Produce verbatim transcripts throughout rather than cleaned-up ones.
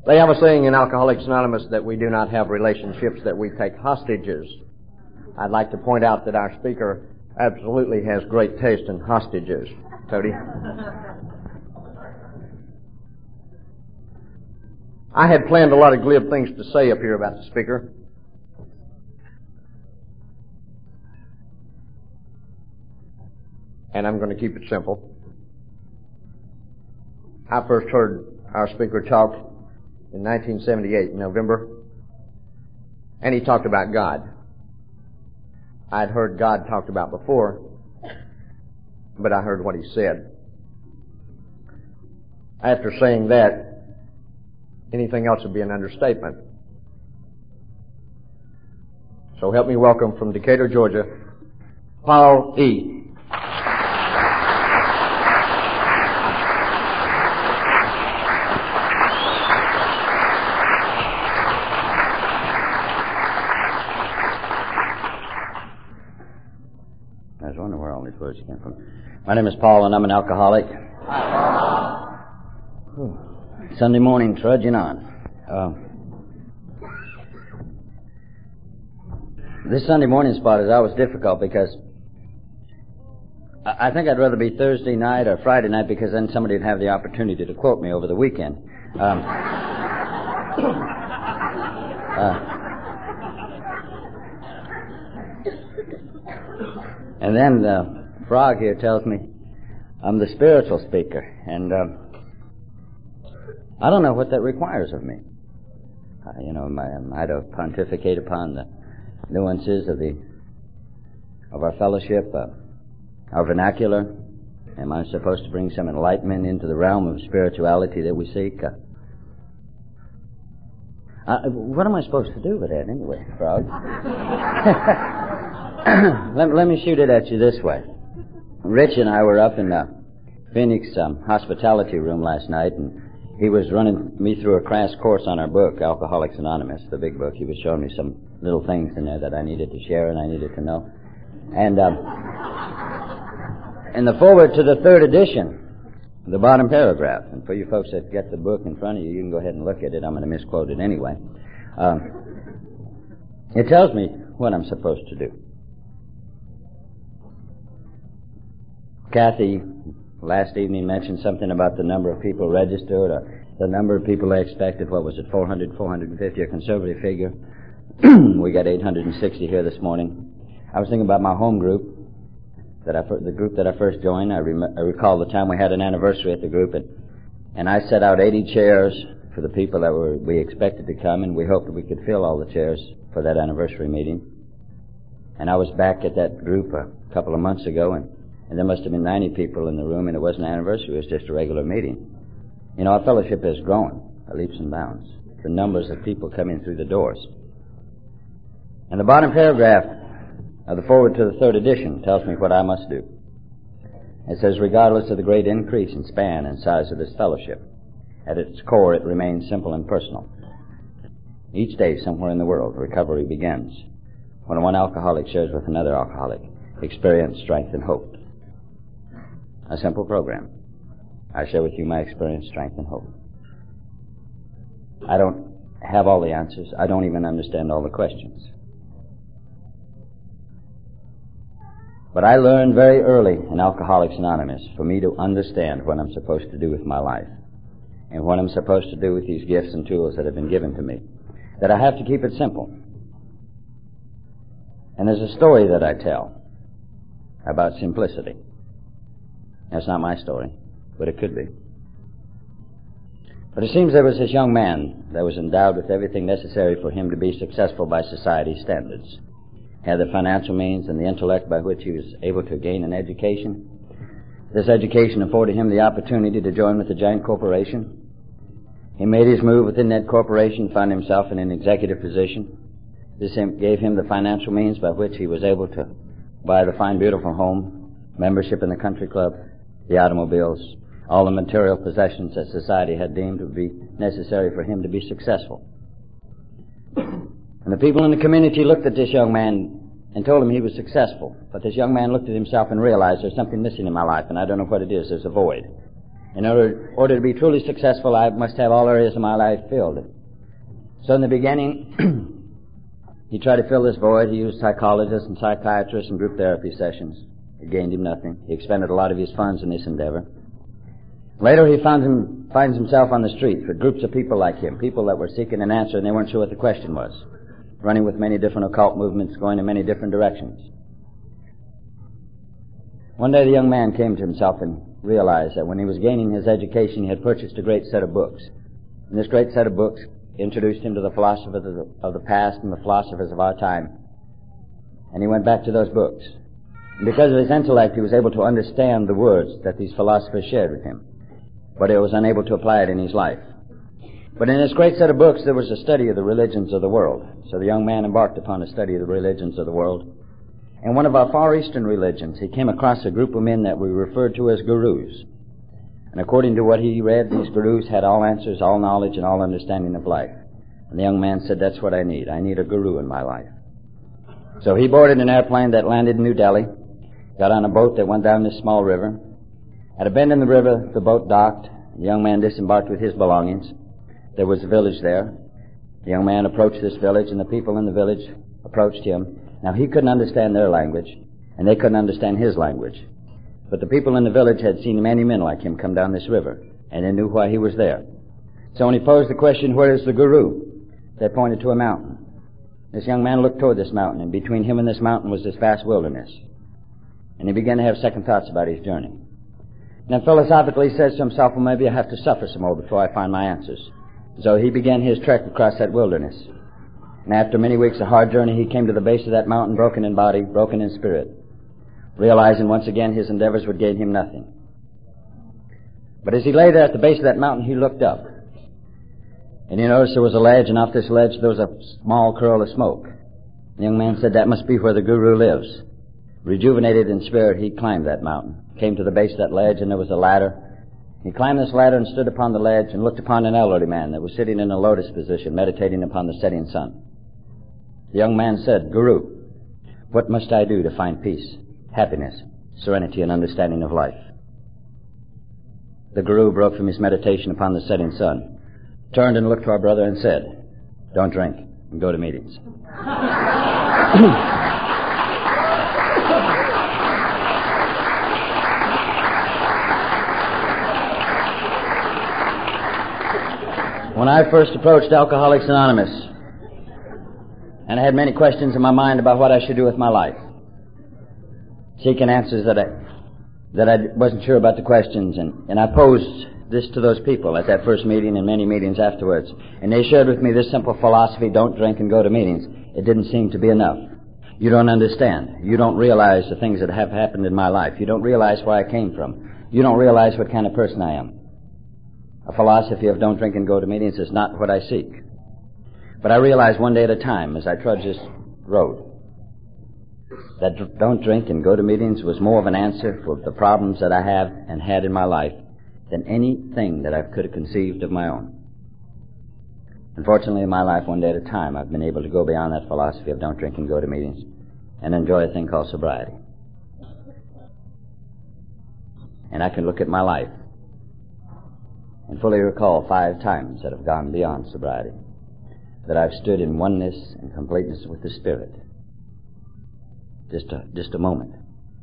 They have a saying in Alcoholics Anonymous that we do not have relationships, that we take hostages. I'd like to point out that our speaker absolutely has great taste in hostages. Tody? I had planned a lot of glib things to say up here about the speaker. And I'm going to keep it simple. I first heard our speaker talk in nineteen seventy-eight, in November, and he talked about God. I'd heard God talked about before, but I heard what he said. After saying that, anything else would be an understatement. So help me welcome from Decatur, Georgia, Paul E. Words came from. My name is Paul, and I'm an alcoholic. Sunday morning, trudging on. Uh, this Sunday morning spot is always difficult because I, I think I'd rather be Thursday night or Friday night, because then somebody would have the opportunity to quote me over the weekend. Um, uh, and then the Frog here tells me I'm the spiritual speaker, and uh, I don't know what that requires of me. Uh, you know, am I, am I to pontificate upon the nuances of the of our fellowship, uh, our vernacular? Am I supposed to bring some enlightenment into the realm of spirituality that we seek? Uh, uh, what am I supposed to do with that anyway, Frog? let, let me shoot it at you this way. Rich and I were up in the Phoenix um, hospitality room last night, and he was running me through a crash course on our book, Alcoholics Anonymous, the big book. He was showing me some little things in there that I needed to share and I needed to know. And um, in the foreword to the third edition, the bottom paragraph, and for you folks that get the book in front of you, you can go ahead and look at it. I'm going to misquote it anyway. Um, it tells me what I'm supposed to do. Kathy last evening mentioned something about the number of people registered, or the number of people they expected. What was it, four hundred, four hundred fifty, a conservative figure? We got eight hundred sixty here this morning. I was thinking about my home group, that I, the group that I first joined. I, rem- I recall the time we had an anniversary at the group, and, and I set out eighty chairs for the people that were we expected to come, and we hoped that we could fill all the chairs for that anniversary meeting. And I was back at that group a couple of months ago, and And there must have been ninety people in the room, and it wasn't an anniversary, it was just a regular meeting. You know, our fellowship has grown by leaps and bounds. The numbers of people coming through the doors. And the bottom paragraph of the foreword to the third edition tells me what I must do. It says, regardless of the great increase in span and size of this fellowship, at its core it remains simple and personal. Each day, somewhere in the world, recovery begins. When one alcoholic shares with another alcoholic, experience, strength, and hope. A simple program. I share with you my experience, strength, and hope. I don't have all the answers. I don't even understand all the questions. But I learned very early in Alcoholics Anonymous, for me to understand what I'm supposed to do with my life, and what I'm supposed to do with these gifts and tools that have been given to me, that I have to keep it simple. And there's a story that I tell about simplicity. That's not my story, but it could be. But it seems there was this young man that was endowed with everything necessary for him to be successful by society's standards. He had the financial means and the intellect by which he was able to gain an education. This education afforded him the opportunity to join with a giant corporation. He made his move within that corporation, found himself in an executive position. This gave him the financial means by which he was able to buy the fine, beautiful home, membership in the country club, the automobiles, all the material possessions that society had deemed would be necessary for him to be successful. And the people in the community looked at this young man and told him he was successful. But this young man looked at himself and realized there's something missing in my life, and I don't know what it is. There's a void. In order, order to be truly successful, I must have all areas of my life filled. So in the beginning, he tried to fill this void. He used psychologists and psychiatrists and group therapy sessions. It gained him nothing. He expended a lot of his funds in this endeavor. Later, he found him, finds himself on the street with groups of people like him, people that were seeking an answer and they weren't sure what the question was, running with many different occult movements, going in many different directions. One day the young man came to himself and realized that when he was gaining his education, he had purchased a great set of books. And this great set of books introduced him to the philosophers of the, of the past and the philosophers of our time. And he went back to those books. And because of his intellect, he was able to understand the words that these philosophers shared with him, but he was unable to apply it in his life. But in this great set of books, there was a study of the religions of the world. So the young man embarked upon a study of the religions of the world. In one of our Far Eastern religions, he came across a group of men that we referred to as gurus. And according to what he read, these gurus had all answers, all knowledge, and all understanding of life. And the young man said, that's what I need. I need a guru in my life. So he boarded an airplane that landed in New Delhi, got on a boat that went down this small river. At a bend in the river, the boat docked. The young man disembarked with his belongings. There was a village there. The young man approached this village, and the people in the village approached him. Now, he couldn't understand their language, and they couldn't understand his language. But the people in the village had seen many men like him come down this river, and they knew why he was there. So when he posed the question, where is the guru? They pointed to a mountain. This young man looked toward this mountain, and between him and this mountain was this vast wilderness. And he began to have second thoughts about his journey. And then philosophically he says to himself, well, maybe I have to suffer some more before I find my answers. So he began his trek across that wilderness. And after many weeks of hard journey, he came to the base of that mountain, broken in body, broken in spirit, realizing once again his endeavors would gain him nothing. But as he lay there at the base of that mountain, he looked up. And he noticed there was a ledge, and off this ledge there was a small curl of smoke. The young man said, that must be where the guru lives. Rejuvenated in spirit, he climbed that mountain, came to the base of that ledge, and there was a ladder. He climbed this ladder and stood upon the ledge and looked upon an elderly man that was sitting in a lotus position, meditating upon the setting sun. The young man said, Guru, what must I do to find peace, happiness, serenity, and understanding of life? The Guru broke from his meditation upon the setting sun, turned and looked to our brother and said, don't drink and go to meetings. When I first approached Alcoholics Anonymous, and I had many questions in my mind about what I should do with my life, seeking answers that I that I wasn't sure about the questions, and, and I posed this to those people at that first meeting and many meetings afterwards, and they shared with me this simple philosophy, don't drink and go to meetings. It didn't seem to be enough. You don't understand. You don't realize the things that have happened in my life. You don't realize where I came from. You don't realize what kind of person I am. A philosophy of don't drink and go to meetings is not what I seek. But I realized one day at a time as I trudged this road that dr- don't drink and go to meetings was more of an answer for the problems that I have and had in my life than anything that I could have conceived of my own. Unfortunately, in my life, one day at a time, I've been able to go beyond that philosophy of don't drink and go to meetings and enjoy a thing called sobriety. And I can look at my life and fully recall five times that have gone beyond sobriety, that I've stood in oneness and completeness with the Spirit. Just a, just a moment.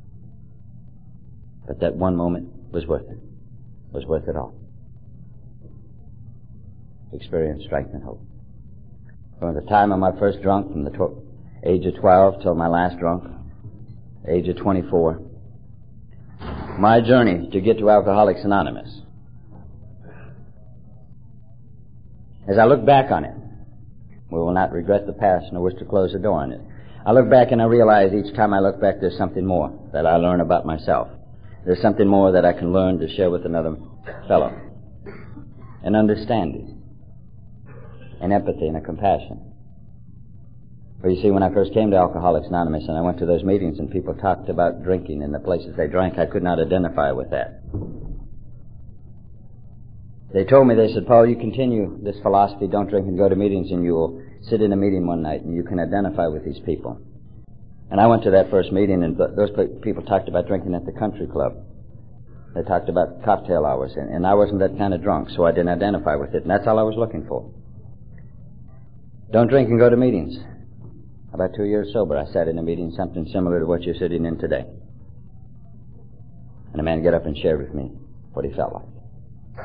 But that one moment was worth it. Was worth it all. Experience, strength, and hope. From the time of my first drunk, from the tw- age of twelve till my last drunk, age of twenty-four, my journey to get to Alcoholics Anonymous. As I look back on it, we will not regret the past nor wish to close the door on it. I look back and I realize each time I look back there's something more that I learn about myself. There's something more that I can learn to share with another fellow. An understanding, an empathy, and a compassion. For you see, when I first came to Alcoholics Anonymous and I went to those meetings and people talked about drinking and the places they drank, I could not identify with that. They told me, they said, Paul, you continue this philosophy, don't drink and go to meetings, and you will sit in a meeting one night and you can identify with these people. And I went to that first meeting, and those people talked about drinking at the country club. They talked about cocktail hours, and, and I wasn't that kind of drunk, so I didn't identify with it, and that's all I was looking for. Don't drink and go to meetings. About two years sober, I sat in a meeting something similar to what you're sitting in today. And a man got up and shared with me what he felt like.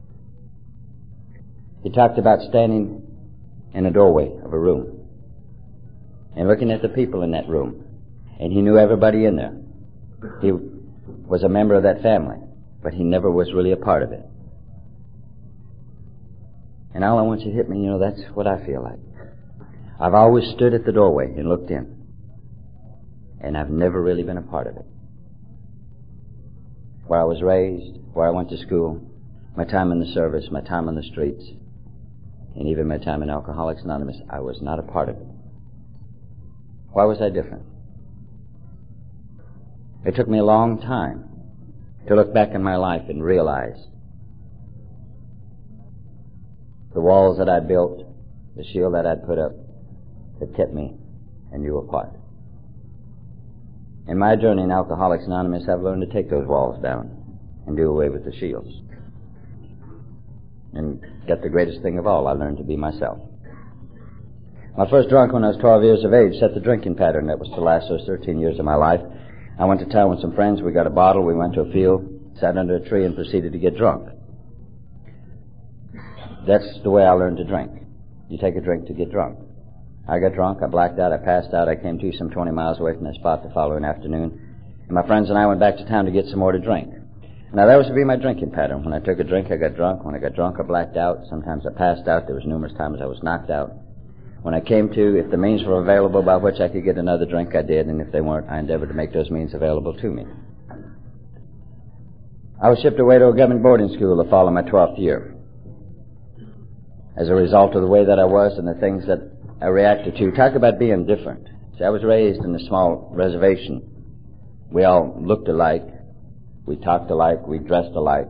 He talked about standing in a doorway of a room and looking at the people in that room, and he knew everybody in there. He was a member of that family, but he never was really a part of it. And all I want you to hit me, you know, that's what I feel like. I've always stood at the doorway and looked in, and I've never really been a part of it. Where I was raised, where I went to school, my time in the service, my time on the streets, and even my time in Alcoholics Anonymous, I was not a part of it. Why was I different? It took me a long time to look back in my life and realize the walls that I'd built, the shield that I'd put up, that kept me and you apart. In my journey in Alcoholics Anonymous, I've learned to take those walls down and do away with the shields. And get the greatest thing of all, I learned to be myself. My first drunk when I was twelve years of age set the drinking pattern that was to last those thirteen years of my life. I went to town with some friends. We got a bottle. We went to a field, sat under a tree, and proceeded to get drunk. That's the way I learned to drink. You take a drink to get drunk. I got drunk. I blacked out. I passed out. I came to some twenty miles away from that spot the following afternoon. And my friends and I went back to town to get some more to drink. Now, that was to be my drinking pattern. When I took a drink, I got drunk. When I got drunk, I blacked out. Sometimes I passed out. There was numerous times I was knocked out. When I came to, if the means were available by which I could get another drink, I did, and if they weren't, I endeavored to make those means available to me. I was shipped away to a government boarding school the fall of my twelfth year. As a result of the way that I was and the things that I reacted to. Talk about being different. See, I was raised in a small reservation. We all looked alike. We talked alike. We dressed alike.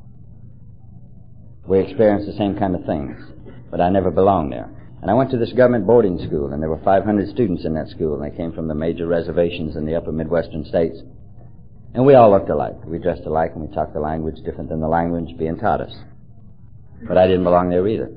We experienced the same kind of things, but I never belonged there. And I went to this government boarding school, and there were five hundred students in that school, and they came from the major reservations in the upper Midwestern states. And we all looked alike. We dressed alike, and we talked the language different than the language being taught us. But I didn't belong there either.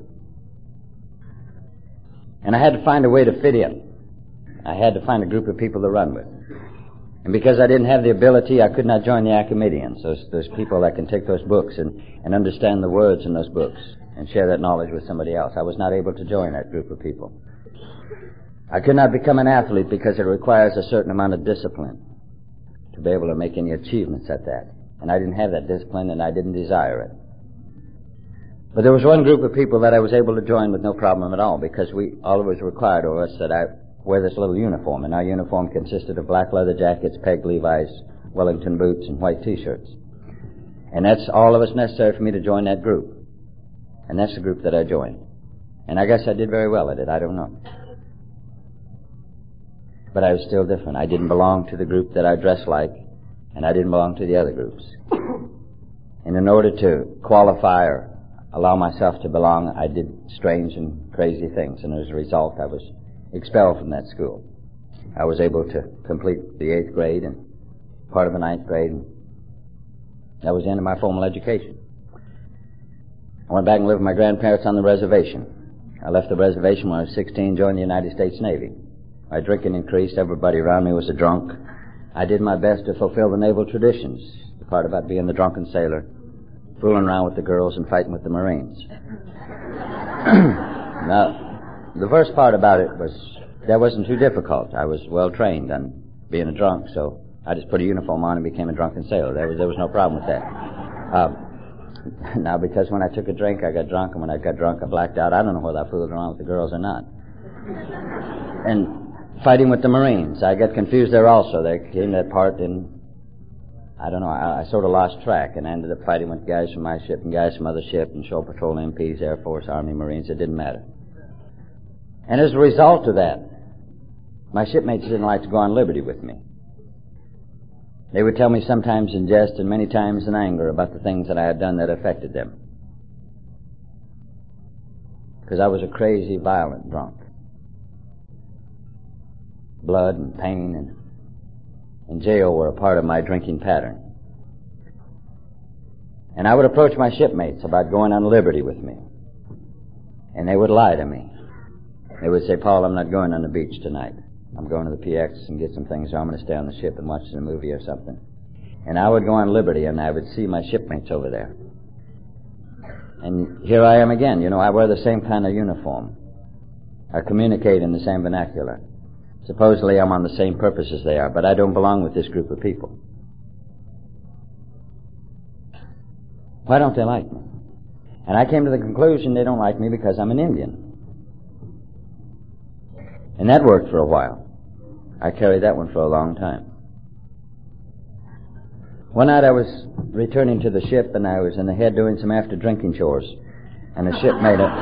And I had to find a way to fit in. I had to find a group of people to run with. And because I didn't have the ability, I could not join the Academicians, those, those people that can take those books and, and understand the words in those books and share that knowledge with somebody else. I was not able to join that group of people. I could not become an athlete because it requires a certain amount of discipline to be able to make any achievements at that. And I didn't have that discipline, and I didn't desire it. But there was one group of people that I was able to join with no problem at all, because we all it was required of us that I wear this little uniform, and our uniform consisted of black leather jackets, peg Levi's, Wellington boots, and white T-shirts. And that's all that was necessary for me to join that group. And that's the group that I joined. And I guess I did very well at it. I don't know. But I was still different. I didn't belong to the group that I dressed like, and I didn't belong to the other groups. And in order to qualify or allow myself to belong, I did strange and crazy things. And as a result, I was expelled from that school. I was able to complete the eighth grade and part of the ninth grade. And that was the end of my formal education. I went back and lived with my grandparents on the reservation. I left the reservation when I was sixteen, joined the United States Navy. My drinking increased. Everybody around me was a drunk. I did my best to fulfill the naval traditions, the part about being the drunken sailor, fooling around with the girls and fighting with the Marines. Now, the first part about it was, that wasn't too difficult. I was well trained on being a drunk, so I just put a uniform on and became a drunken sailor. There was, there was no problem with that. Um, now, because when I took a drink, I got drunk, and when I got drunk, I blacked out. I don't know whether I fooled around with the girls or not. And fighting with the Marines, I got confused there also. There came that part, and I don't know, I, I sort of lost track, and I ended up fighting with guys from my ship and guys from other ship and Shore Patrol, M Ps, Air Force, Army, Marines. It didn't matter. And as a result of that, my shipmates didn't like to go on liberty with me. They would tell me sometimes in jest and many times in anger about the things that I had done that affected them. Because I was a crazy, violent drunk. Blood and pain and, and jail were a part of my drinking pattern. And I would approach my shipmates about going on liberty with me. And they would lie to me. They would say, Paul, I'm not going on the beach tonight. I'm going to the P X and get some things, or I'm going to stay on the ship and watch a movie or something. And I would go on liberty, and I would see my shipmates over there. And here I am again. You know, I wear the same kind of uniform. I communicate in the same vernacular. Supposedly I'm on the same purpose as they are, but I don't belong with this group of people. Why don't they like me? And I came to the conclusion they don't like me because I'm an Indian. And that worked for a while. I carried that one for a long time. One night I was returning to the ship, and I was in the head doing some after-drinking chores. And a shipmate of,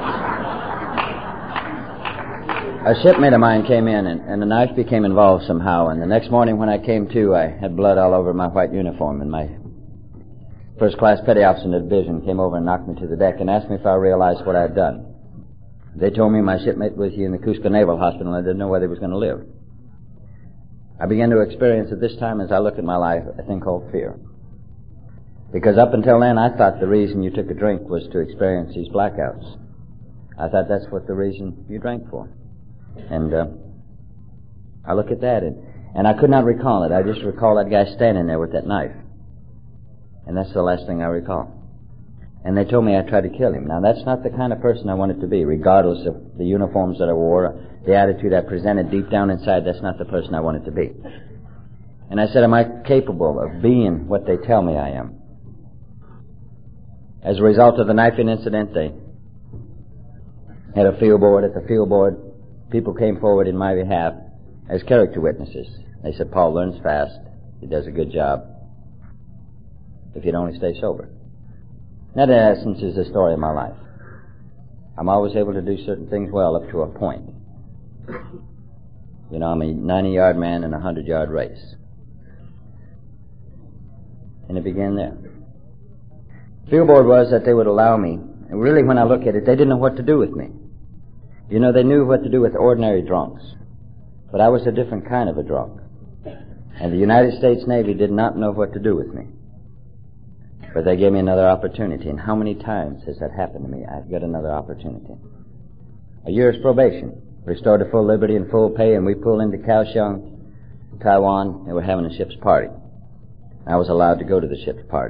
a shipmate of mine came in, and, and the knife became involved somehow. And the next morning when I came to, I had blood all over my white uniform, and my first-class petty officer in the division came over and knocked me to the deck and asked me if I realized what I had done. They told me my shipmate was here in the Cusco Naval Hospital, and I didn't know whether he was going to live. I began to experience at this time, as I look at my life, a thing called fear. Because up until then, I thought the reason you took a drink was to experience these blackouts. I thought that's what the reason you drank for. And uh, I look at that, and, and I could not recall it. I just recall that guy standing there with that knife. And that's the last thing I recall. And they told me I tried to kill him. Now, that's not the kind of person I wanted to be, regardless of the uniforms that I wore, the attitude I presented deep down inside. That's not the person I wanted to be. And I said, am I capable of being what they tell me I am? As a result of the knifing incident, they had a field board. At the field board, people came forward in my behalf as character witnesses. They said, Paul learns fast. He does a good job. If he'd only stay sober. That, in essence, is the story of my life. I'm always able to do certain things well up to a point. You know, I'm a ninety-yard man in a hundred-yard race. And it began there. The field board was that they would allow me, and really when I look at it, they didn't know what to do with me. You know, they knew what to do with ordinary drunks. But I was a different kind of a drunk. And the United States Navy did not know what to do with me. But they gave me another opportunity. And how many times has that happened to me? I've got another opportunity. A year's probation, restored to full liberty and full pay, and we pulled into Kaohsiung, Taiwan, and we're having a ship's party. I was allowed to go to the ship's party.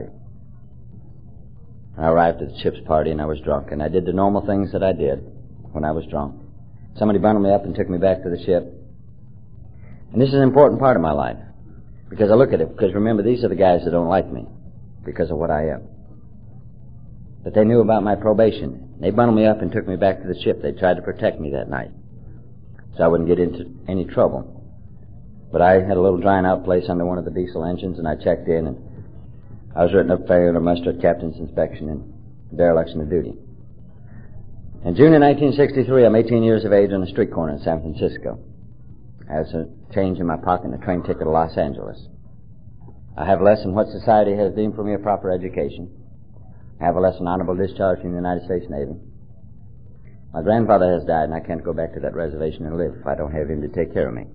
I arrived at the ship's party, and I was drunk, and I did the normal things that I did when I was drunk. Somebody bundled me up and took me back to the ship. And this is an important part of my life, because I look at it, because remember, these are the guys that don't like me because of what I am. But they knew about my probation. They bundled me up and took me back to the ship. They tried to protect me that night so I wouldn't get into any trouble. But I had a little drying out place under one of the diesel engines, and I checked in, and I was written up failure under muster at captain's inspection and dereliction of duty. In June of nineteen sixty-three, I'm eighteen years of age on a street corner in San Francisco. I have a change in my pocket and a train ticket to Los Angeles. I have less than what society has deemed for me a proper education. I have a less than honorable discharge from the United States Navy. My grandfather has died, and I can't go back to that reservation and live if I don't have him to take care of me.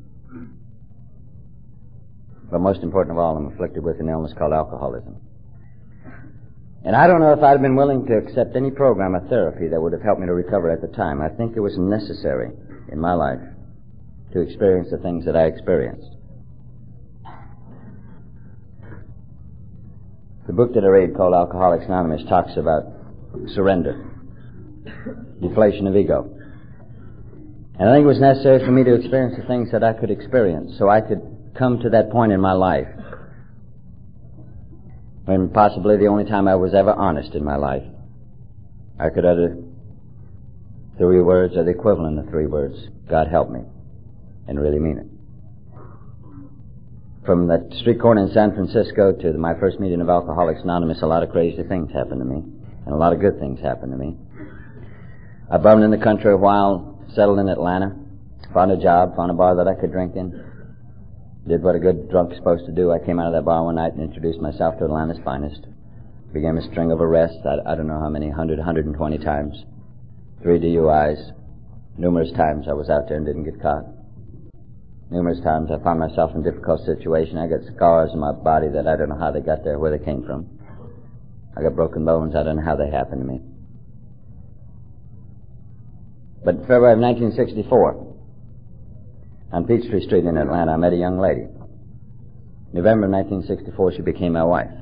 But most important of all, I'm afflicted with an illness called alcoholism. And I don't know if I'd have been willing to accept any program of therapy that would have helped me to recover at the time. I think it was necessary in my life to experience the things that I experienced. The book that I read called Alcoholics Anonymous talks about surrender, deflation of ego. And I think it was necessary for me to experience the things that I could experience so I could come to that point in my life when possibly the only time I was ever honest in my life, I could utter three words or the equivalent of three words, God help me, and really mean it. From that street corner in San Francisco to my first meeting of Alcoholics Anonymous, a lot of crazy things happened to me, and a lot of good things happened to me. I bummed in the country a while, settled in Atlanta, found a job, found a bar that I could drink in, did what a good drunk is supposed to do. I came out of that bar one night and introduced myself to Atlanta's finest. Began a string of arrests, I, I don't know how many, one hundred, one hundred twenty times, three D U Is. Numerous times I was out there and didn't get caught. Numerous times I found myself in a difficult situation. I got scars on my body that I don't know how they got there, where they came from. I got broken bones. I don't know how they happened to me. But in February of nineteen sixty-four, on Peachtree Street in Atlanta, I met a young lady. November of nineteen sixty-four, she became my wife.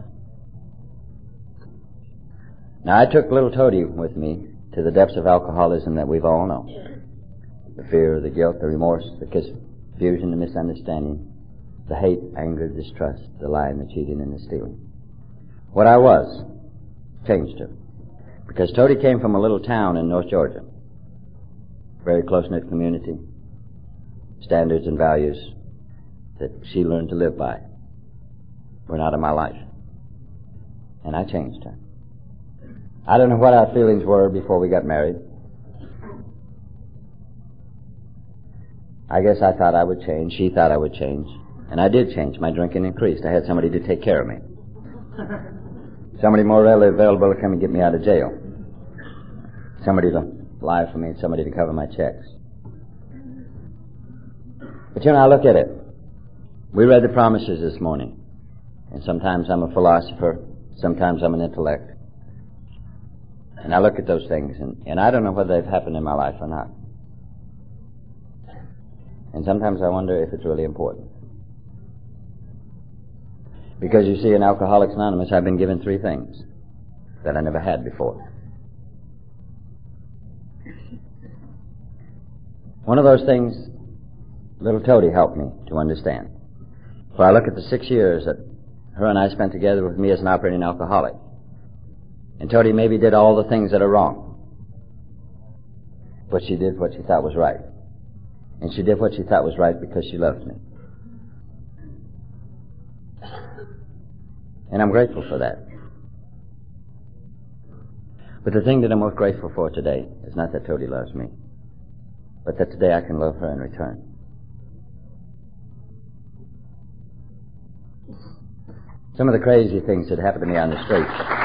Now, I took little Toady with me to the depths of alcoholism that we've all known. The fear, the guilt, the remorse, the confusion, the misunderstanding, the hate, anger, distrust, the lying, the cheating, and the stealing. What I was changed her. Because Toady came from a little town in North Georgia. Very close-knit community. Standards and values that she learned to live by were not in my life. And I changed her. I don't know what our feelings were before we got married. I guess I thought I would change. She thought I would change. And I did change. My drinking increased. I had somebody to take care of me. Somebody more readily available to come and get me out of jail. Somebody to lie for me and somebody to cover my checks. But you know, I look at it. We read the promises this morning. And sometimes I'm a philosopher. Sometimes I'm an intellect. And I look at those things, and, and I don't know whether they've happened in my life or not. And sometimes I wonder if it's really important. Because you see, in Alcoholics Anonymous, I've been given three things that I never had before. One of those things, little Toady helped me to understand. For I look at the six years that her and I spent together with me as an operating alcoholic. And Toady maybe did all the things that are wrong. But she did what she thought was right. And she did what she thought was right because she loved me. And I'm grateful for that. But the thing that I'm most grateful for today is not that Toady loves me, but that today I can love her in return. Some of the crazy things that happened to me on the street.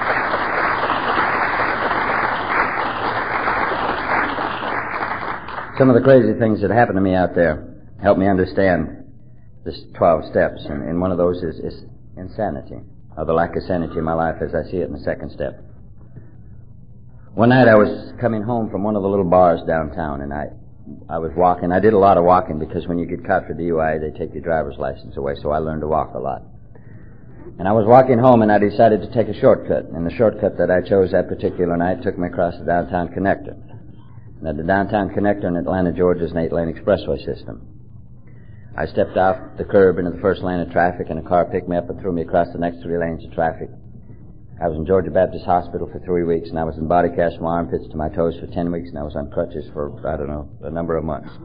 Some of the crazy things that happened to me out there helped me understand this twelve steps, and, and one of those is, is insanity, or the lack of sanity in my life as I see it in the second step. One night I was coming home from one of the little bars downtown, and I I was walking. I did a lot of walking because when you get caught for D U I, they take your driver's license away, so I learned to walk a lot. And I was walking home, and I decided to take a shortcut, and the shortcut that I chose that particular night took me across the downtown connector. Now, the downtown connector in Atlanta, Georgia is an eight-lane expressway system. I stepped off the curb into the first lane of traffic, and a car picked me up and threw me across the next three lanes of traffic. I was in Georgia Baptist Hospital for three weeks, and I was in body cast from my armpits to my toes for ten weeks, and I was on crutches for, I don't know, a number of months.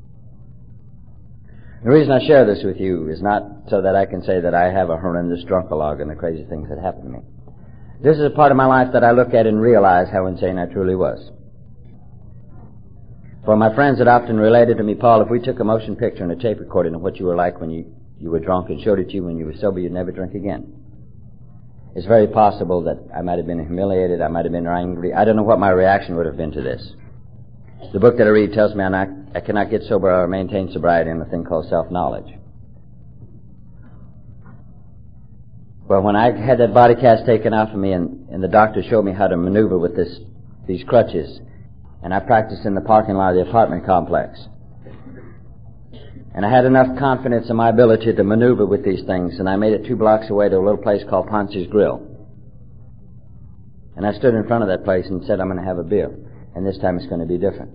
The reason I share this with you is not so that I can say that I have a horrendous drunkalogue and the crazy things that happened to me. This is a part of my life that I look at and realize how insane I truly was. For my friends had often related to me, Paul, if we took a motion picture and a tape recording of what you were like when you, you were drunk and showed it to you when you were sober, you'd never drink again. It's very possible that I might have been humiliated, I might have been angry. I don't know what my reaction would have been to this. The book that I read tells me I'm not, I cannot get sober or maintain sobriety in a thing called self-knowledge. Well, when I had that body cast taken off of me and, and the doctor showed me how to maneuver with this, these crutches, and I practiced in the parking lot of the apartment complex. And I had enough confidence in my ability to maneuver with these things, and I made it two blocks away to a little place called Ponce's Grill. And I stood in front of that place and said, I'm going to have a beer, and this time it's going to be different.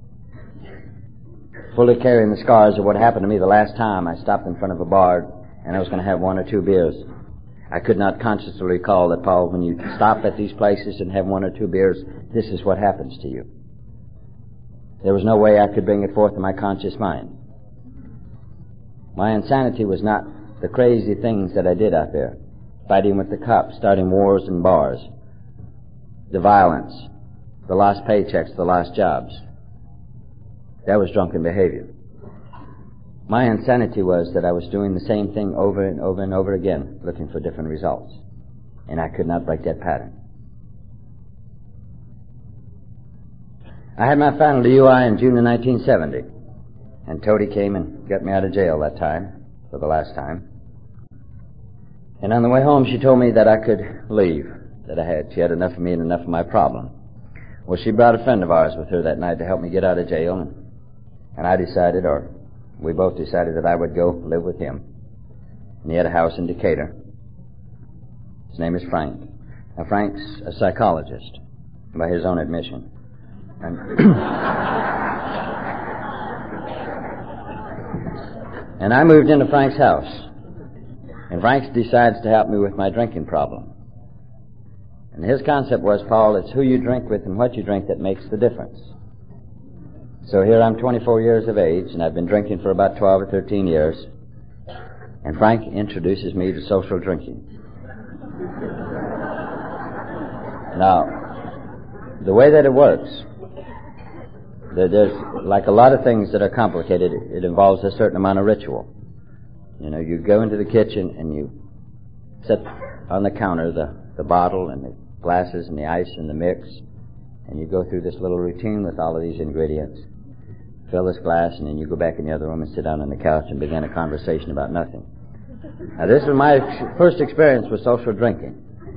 Fully carrying the scars of what happened to me the last time I stopped in front of a bar, and I was going to have one or two beers. I could not consciously recall that, Paul, when you stop at these places and have one or two beers, this is what happens to you. There was no way I could bring it forth in my conscious mind. My insanity was not the crazy things that I did out there. Fighting with the cops, starting wars in bars. The violence. The lost paychecks, the lost jobs. That was drunken behavior. My insanity was that I was doing the same thing over and over and over again, looking for different results. And I could not break that pattern. I had my final D U I in June of nineteen seventy, and Toady came and got me out of jail that time, for the last time. And on the way home, she told me that I could leave. that I had. She had enough of me and enough of my problem. Well, she brought a friend of ours with her that night to help me get out of jail, and, and I decided, or we both decided, that I would go live with him. And he had a house in Decatur. His name is Frank. Now, Frank's a psychologist, by his own admission. And, and I moved into Frank's house. And Frank decides to help me with my drinking problem. And his concept was, Paul, it's who you drink with and what you drink that makes the difference. So here I'm twenty-four years of age, and I've been drinking for about twelve or thirteen years. And Frank introduces me to social drinking. Now, the way that it works, there's like a lot of things that are complicated. It involves a certain amount of ritual. You know, you go into the kitchen and you set on the counter the, the bottle and the glasses and the ice and the mix, and you go through this little routine with all of these ingredients. Fill this glass, and then you go back in the other room and sit down on the couch and begin a conversation about nothing. Now, this was my ex- first experience with social drinking.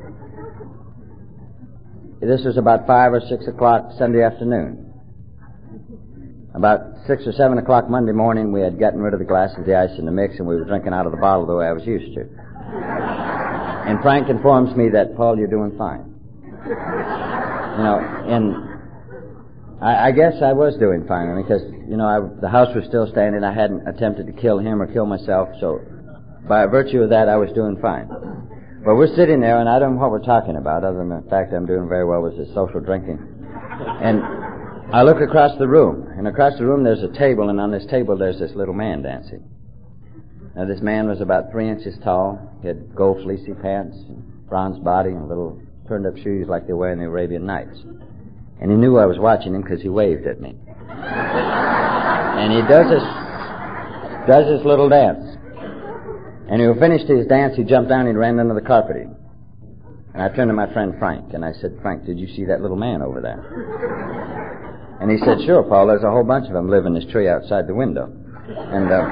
This was about five or six o'clock Sunday afternoon. About six or seven o'clock Monday morning, we had gotten rid of the glasses, the ice, and the mix, and we were drinking out of the bottle the way I was used to. And Frank informs me that, Paul, you're doing fine. You know, and I, I guess I was doing fine, because, you know, I, the house was still standing. I hadn't attempted to kill him or kill myself, so by virtue of that, I was doing fine. Well, we're sitting there, and I don't know what we're talking about, other than the fact I'm doing very well with this social drinking. And I look across the room, and across the room there's a table, and on this table there's this little man dancing. Now, this man was about three inches tall. He had gold fleecy pants, and bronze body, and little turned-up shoes like they wear in the Arabian Nights. And he knew I was watching him because he waved at me. And he does this, does this little dance. And when he finished his dance, he jumped down and ran under the carpeting. And I turned to my friend Frank, and I said, Frank, did you see that little man over there? And he said, sure, Paul, there's a whole bunch of them live in this tree outside the window. And uh,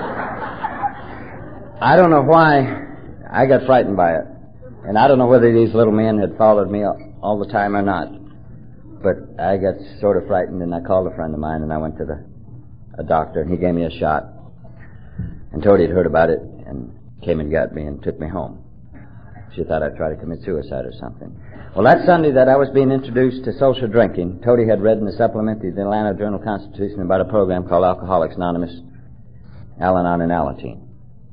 I don't know why I got frightened by it. And I don't know whether these little men had followed me all the time or not. But I got sort of frightened, and I called a friend of mine, and I went to the a doctor, and he gave me a shot and told he'd heard about it and came and got me and took me home. She thought I'd try to commit suicide or something. Well, that Sunday that I was being introduced to social drinking, Toady had read in the supplement of the Atlanta Journal-Constitution about a program called Alcoholics Anonymous, Al-Anon and Alateen.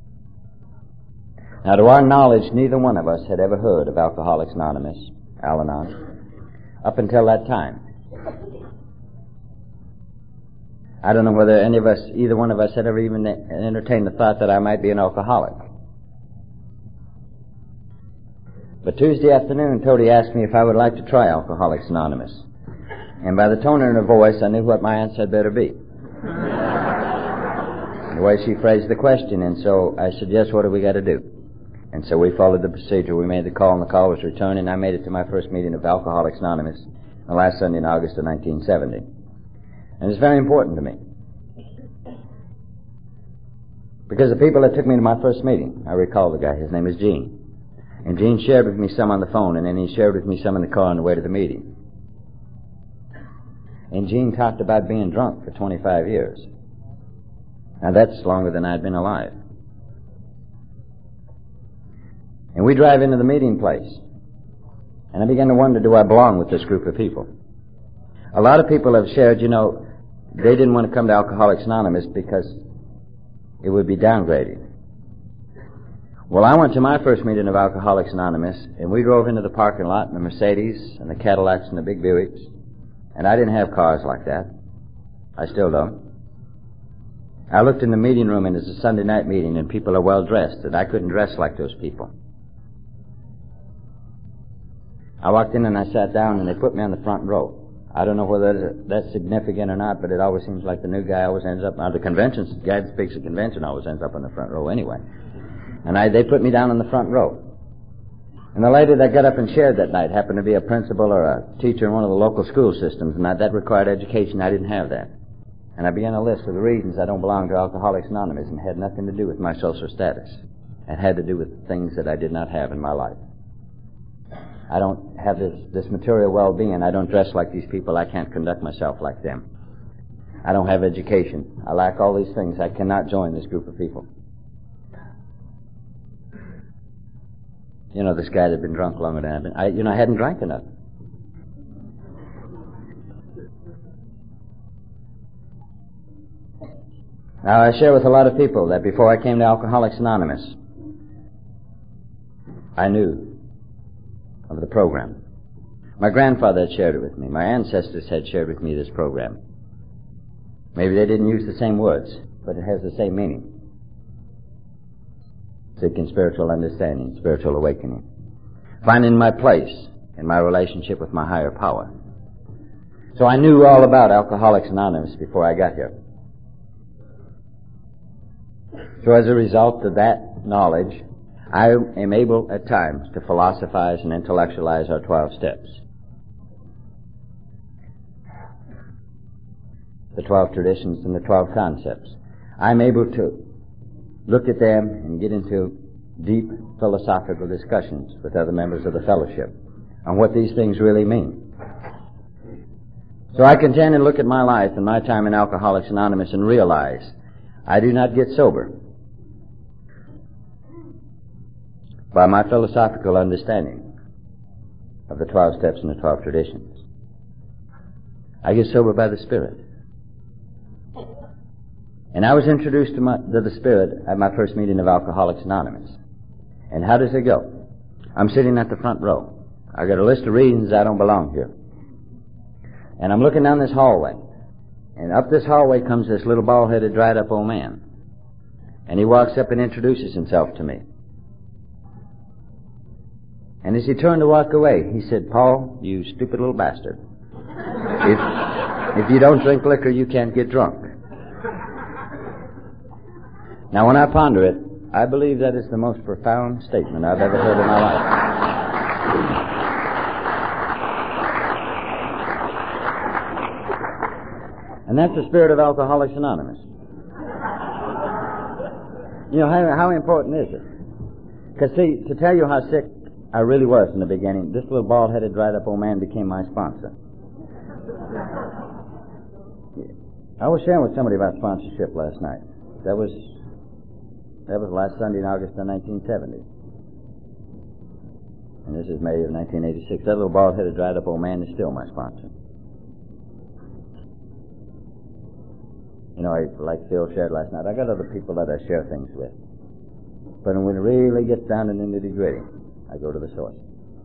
Now, to our knowledge, neither one of us had ever heard of Alcoholics Anonymous, Al-Anon, up until that time. I don't know whether any of us, either one of us, had ever even entertained the thought that I might be an alcoholic. But Tuesday afternoon, Toady asked me if I would like to try Alcoholics Anonymous. And by the tone in her voice, I knew what my answer had better be. The way she phrased the question, and so I said, yes, what do we got to do? And so we followed the procedure. We made the call, and the call was returned, and I made it to my first meeting of Alcoholics Anonymous the last Sunday in August of nineteen seventy. And it's very important to me. Because the people that took me to my first meeting, I recall the guy, his name is Gene. And Gene shared with me some on the phone, and then he shared with me some in the car on the way to the meeting. And Gene talked about being drunk for twenty-five years. Now that's longer than I'd been alive. And we drive into the meeting place. And I began to wonder, do I belong with this group of people? A lot of people have shared, you know, they didn't want to come to Alcoholics Anonymous because it would be downgrading. Well, I went to my first meeting of Alcoholics Anonymous, and we drove into the parking lot in the Mercedes and the Cadillacs and the big Buicks. And I didn't have cars like that. I still don't. I looked in the meeting room, and it's a Sunday night meeting, and people are well dressed, and I couldn't dress like those people. I walked in and I sat down, and they put me on the front row. I don't know whether that's significant or not, but it always seems like the new guy always ends up, now the conventions, the guy that speaks at convention always ends up on the front row anyway. And I, they put me down on the front row. And the lady that got up and shared that night happened to be a principal or a teacher in one of the local school systems, and I, that required education. I didn't have that. And I began a list of the reasons I don't belong to Alcoholics Anonymous, and it had nothing to do with my social status. It had to do with things that I did not have in my life. I don't have this, this material well-being. I don't dress like these people. I can't conduct myself like them. I don't have education. I lack all these things. I cannot join this group of people. You know, this guy that had been drunk longer than I've been. I, you know, I hadn't drank enough. Now, I share with a lot of people that before I came to Alcoholics Anonymous, I knew of the program. My grandfather had shared it with me. My ancestors had shared with me this program. Maybe they didn't use the same words, but it has the same meaning. Seeking spiritual understanding, spiritual awakening. Finding my place in my relationship with my higher power. So I knew all about Alcoholics Anonymous before I got here. So as a result of that knowledge, I am able at times to philosophize and intellectualize our twelve steps. The twelve traditions and the twelve concepts. I'm able to look at them and get into deep philosophical discussions with other members of the fellowship on what these things really mean. So I can tend and look at my life and my time in Alcoholics Anonymous and realize I do not get sober by my philosophical understanding of the twelve steps and the twelve traditions. I get sober by the Spirit. And I was introduced to, my, to the Spirit at my first meeting of Alcoholics Anonymous. And how does it go? I'm sitting at the front row. I got a list of reasons I don't belong here. And I'm looking down this hallway. And up this hallway comes this little bald-headed, dried-up old man. And he walks up and introduces himself to me. And as he turned to walk away, he said, "Paul, you stupid little bastard. If, if you don't drink liquor, you can't get drunk." Now, when I ponder it, I believe that is the most profound statement I've ever heard in my life. And that's the spirit of Alcoholics Anonymous. You know, how, how important is it? Because, see, to tell you how sick I really was in the beginning, this little bald-headed, dried-up old man became my sponsor. I was sharing with somebody about sponsorship last night. That was... That was last Sunday in August of nineteen seventy. And this is May of nineteen eighty-six. That little bald-headed, dried-up old man is still my sponsor. You know, I, like Phil shared last night, I got other people that I share things with. But when it really gets down into the nitty-gritty, I go to the source.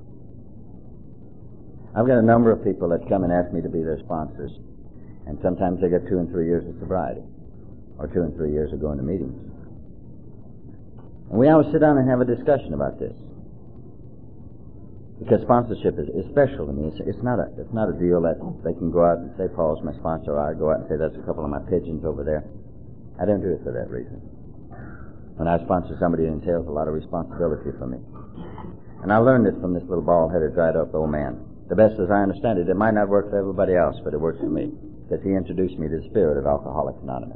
I've got a number of people that come and ask me to be their sponsors. And sometimes they get two and three years of sobriety. Or two and three years of going to meetings. And we always sit down and have a discussion about this. Because sponsorship is, is special to me. It's, it's not a it's not a deal that they can go out and say, "Paul's my sponsor," or I go out and say, "That's a couple of my pigeons over there." I don't do it for that reason. When I sponsor somebody, it entails a lot of responsibility for me. And I learned it from this little bald-headed, dried-up old man. The best as I understand it, it might not work for everybody else, but it works for me. Because he introduced me to the spirit of Alcoholics Anonymous.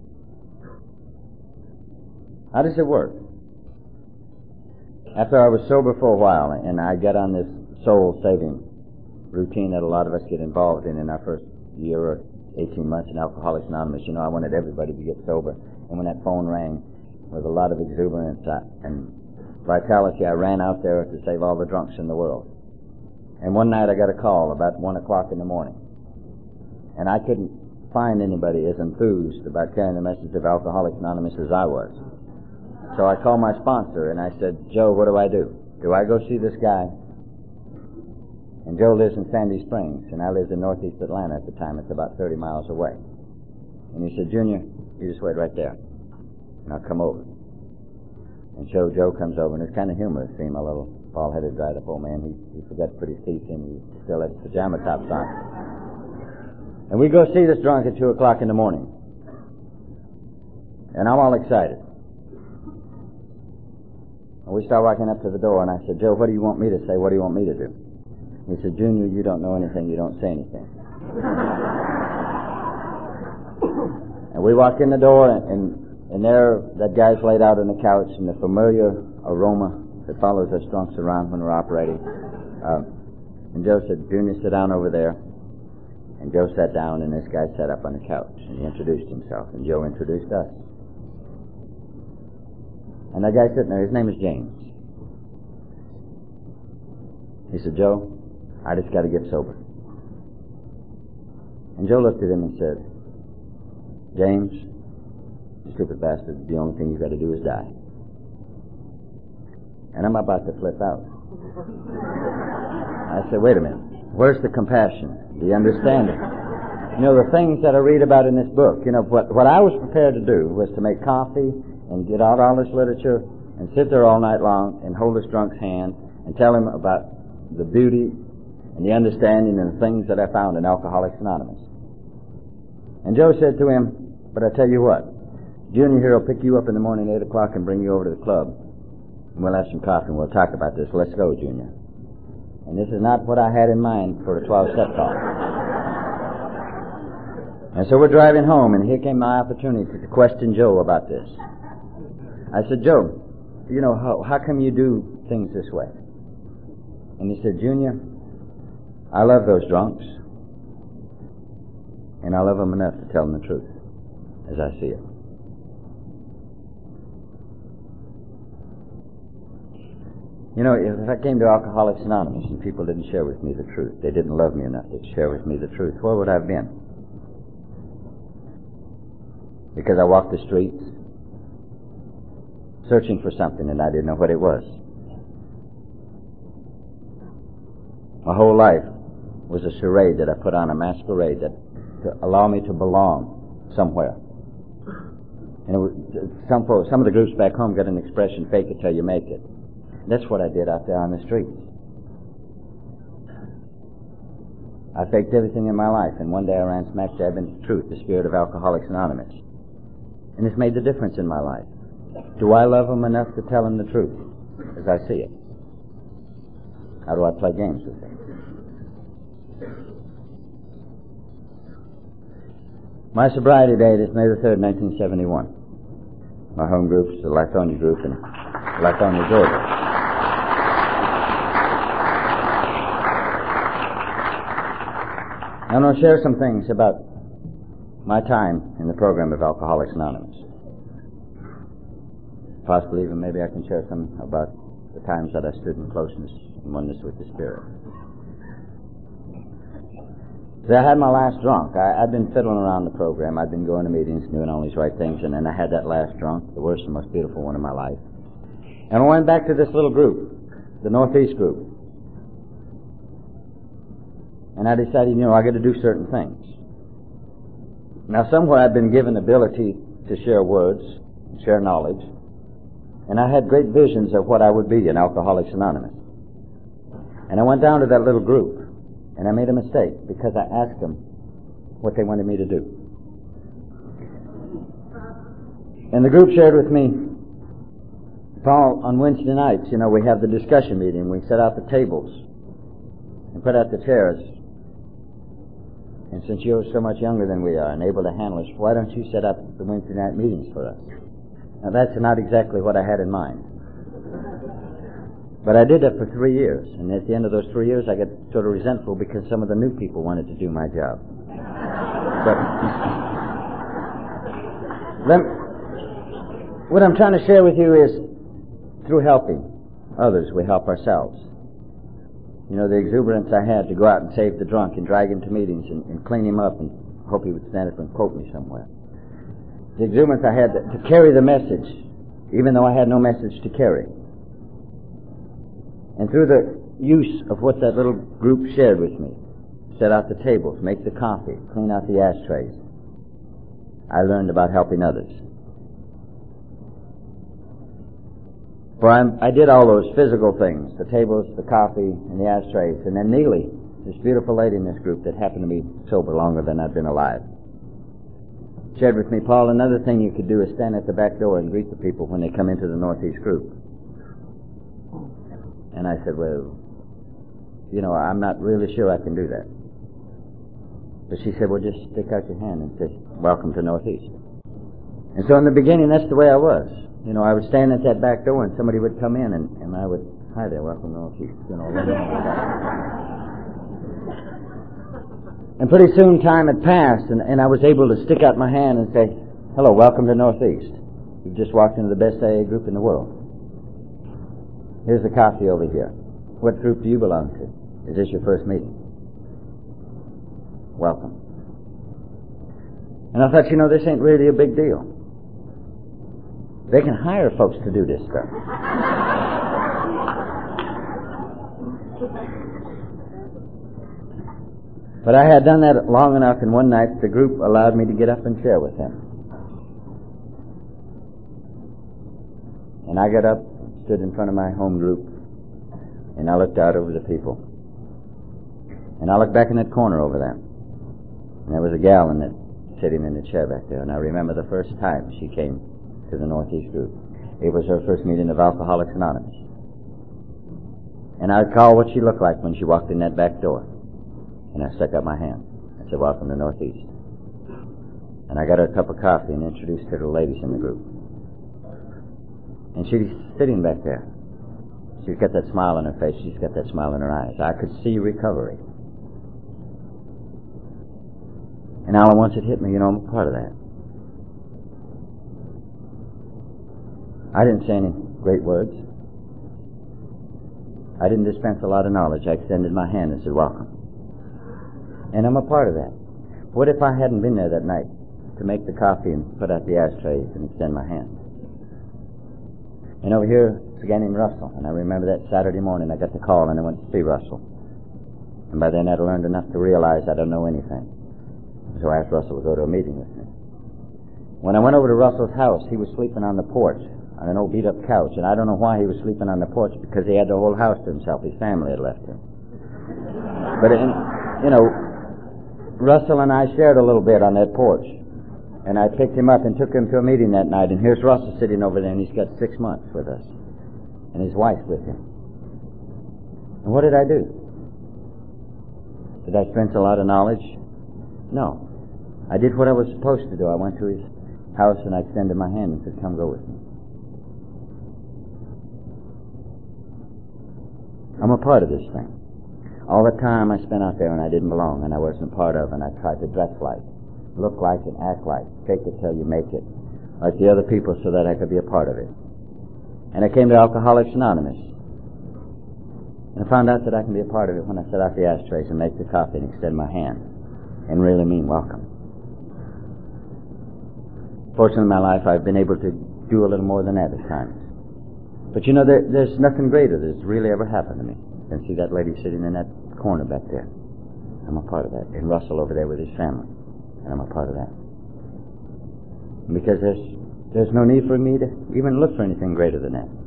How does it work? After I was sober for a while, and I got on this soul-saving routine that a lot of us get involved in in our first year or eighteen months in Alcoholics Anonymous, you know, I wanted everybody to get sober. And when that phone rang with a lot of exuberance and vitality, I ran out there to save all the drunks in the world. And one night I got a call about one o'clock in the morning. And I couldn't find anybody as enthused about carrying the message of Alcoholics Anonymous as I was. So I called my sponsor and I said, "Joe, what do I do? Do I go see this guy?" And Joe lives in Sandy Springs, and I lived in northeast Atlanta at the time. It's about thirty miles away. And he said, "Junior, you just wait right there, and I'll come over." And so Joe comes over, and it's kind of humorous seeing my little bald-headed, dried-up old man. He, he forgot to put his teeth in. He still has pajama tops on. And we go see this drunk at two o'clock in the morning. And I'm all excited. And we start walking up to the door, and I said, "Joe, what do you want me to say? What do you want me to do?" He said, "Junior, you don't know anything. You don't say anything." And we walk in the door, and, and, and there that guy's laid out on the couch, and the familiar aroma that follows us drunks around when we're operating Uh, and Joe said, Junior, sit down over there. And Joe sat down, and this guy sat up on the couch, and he introduced himself, and Joe introduced us. And that guy sitting there, his name is James. He said, Joe, I just got to get sober. And Joe looked at him and said, James, you stupid bastard, the only thing you got to do is die. And I'm about to flip out. I said, wait a minute. Where's the compassion, the understanding? You know, the things that I read about in this book, you know, what, what I was prepared to do was to make coffee and get out all this literature and sit there all night long and hold this drunk's hand and tell him about the beauty and the understanding and the things that I found in Alcoholics Anonymous. And Joe said to him, but I tell you what, Junior here will pick you up in the morning at eight o'clock and bring you over to the club. And we'll have some coffee and we'll talk about this. Let's go, Junior. And this is not what I had in mind for a twelve-step talk. And so we're driving home, and here came my opportunity to question Joe about this. I said, Joe, you know, how, how come you do things this way? And he said, Junior, I love those drunks, and I love them enough to tell them the truth, as I see it. You know, if I came to Alcoholics Anonymous and people didn't share with me the truth, they didn't love me enough to share with me the truth, where would I have been? Because I walked the streets searching for something and I didn't know what it was. My whole life was a charade that I put on, a masquerade that to allow me to belong somewhere. And it was, some folks, some of the groups back home got an expression, fake it till you make it. That's what I did out there on the streets. I faked everything in my life, and one day I ran smack dab into the truth, the spirit of Alcoholics Anonymous. And it's made the difference in my life. Do I love them enough to tell them the truth, as I see it? How do I play games with them? My sobriety date is May the third, nineteen seventy-one. My home group is the Lithonia group in Lithonia, Georgia. I'm going to share some things about my time in the program of Alcoholics Anonymous. Possibly even maybe I can share some about the times that I stood in closeness and oneness with the Spirit. So I had my last drunk. I, I'd been fiddling around the program. I'd been going to meetings, doing all these right things, and then I had that last drunk, the worst and most beautiful one of my life. And I went back to this little group, the Northeast group. And I decided, you know, I got to do certain things. Now, somewhere I'd been given the ability to share words, share knowledge, and I had great visions of what I would be in Alcoholics Anonymous. And I went down to that little group, and I made a mistake because I asked them what they wanted me to do. And the group shared with me, Paul, on Wednesday nights, you know, we have the discussion meeting. We set out the tables and put out the chairs. And since you're so much younger than we are and able to handle us, why don't you set up the Wednesday night meetings for us? Now, that's not exactly what I had in mind. But I did that for three years. And at the end of those three years, I got sort of resentful because some of the new people wanted to do my job. But let, what I'm trying to share with you is, through helping others, we help ourselves. You know, the exuberance I had to go out and save the drunk and drag him to meetings and, and clean him up and hope he would stand up and quote me somewhere. The exuberance I had to, to carry the message, even though I had no message to carry. And through the use of what that little group shared with me, set out the tables, make the coffee, clean out the ashtrays, I learned about helping others. For I'm, I did all those physical things, the tables, the coffee, and the ashtrays. And then Neely, this beautiful lady in this group that happened to be sober longer than I'd been alive, shared with me, Paul, another thing you could do is stand at the back door and greet the people when they come into the Northeast group. And I said, well, you know, I'm not really sure I can do that. But she said, well, just stick out your hand and say, welcome to Northeast. And so in the beginning, that's the way I was. You know, I would stand at that back door and somebody would come in and, and I would Hi there, welcome to Northeast. You know, let me know. And pretty soon time had passed, and, and I was able to stick out my hand and say, hello, welcome to Northeast. You've just walked into the best A A group in the world. Here's the coffee over here. What group do you belong to? Is this your first meeting? Welcome. And I thought, you know, this ain't really a big deal. They can hire folks to do this stuff. But I had done that long enough, and one night the group allowed me to get up and share with them. And I got up, stood in front of my home group, and I looked out over the people. And I looked back in that corner over there, and there was a gal in that, sitting in the chair back there, and I remember the first time she came to the Northeast group. It was her first meeting of Alcoholics Anonymous. And I recall what she looked like when she walked in that back door. And I stuck out my hand. I said, welcome to Northeast. And I got her a cup of coffee and introduced her to the ladies in the group. And she's sitting back there. She's got that smile on her face. She's got that smile in her eyes. I could see recovery. And all at once it hit me, you know, I'm a part of that. I didn't say any great words. I didn't dispense a lot of knowledge. I extended my hand and said, welcome. And I'm a part of that. What if I hadn't been there that night to make the coffee and put out the ashtrays and extend my hand? And over here, it's a guy named Russell. And I remember that Saturday morning I got the call and I went to see Russell. And by then I'd learned enough to realize I don't know anything. So I asked Russell to go to a meeting with me. When I went over to Russell's house, he was sleeping on the porch on an old beat-up couch. And I don't know why he was sleeping on the porch, because he had the whole house to himself. His family had left him. But, in, you know, Russell and I shared a little bit on that porch. And I picked him up and took him to a meeting that night. And here's Russell sitting over there, and he's got six months with us. And his wife with him. And what did I do? Did I dispense a lot of knowledge? No. I did what I was supposed to do. I went to his house and I extended my hand and said, come go with me. I'm a part of this thing. All the time I spent out there and I didn't belong and I wasn't a part of, and I tried to dress like, look like, and act like, fake it till you make it, like the other people, so that I could be a part of it. And I came to Alcoholics Anonymous. And I found out that I can be a part of it when I set out the ashtrays and make the coffee and extend my hand and really mean welcome. Fortunately in my life I've been able to do a little more than that at times. But you know, there, there's nothing greater that's really ever happened to me than see that lady sitting in that corner back there. I'm a part of that. And Russell over there with his family. And I'm a part of that. Because there's there's no need for me to even look for anything greater than that.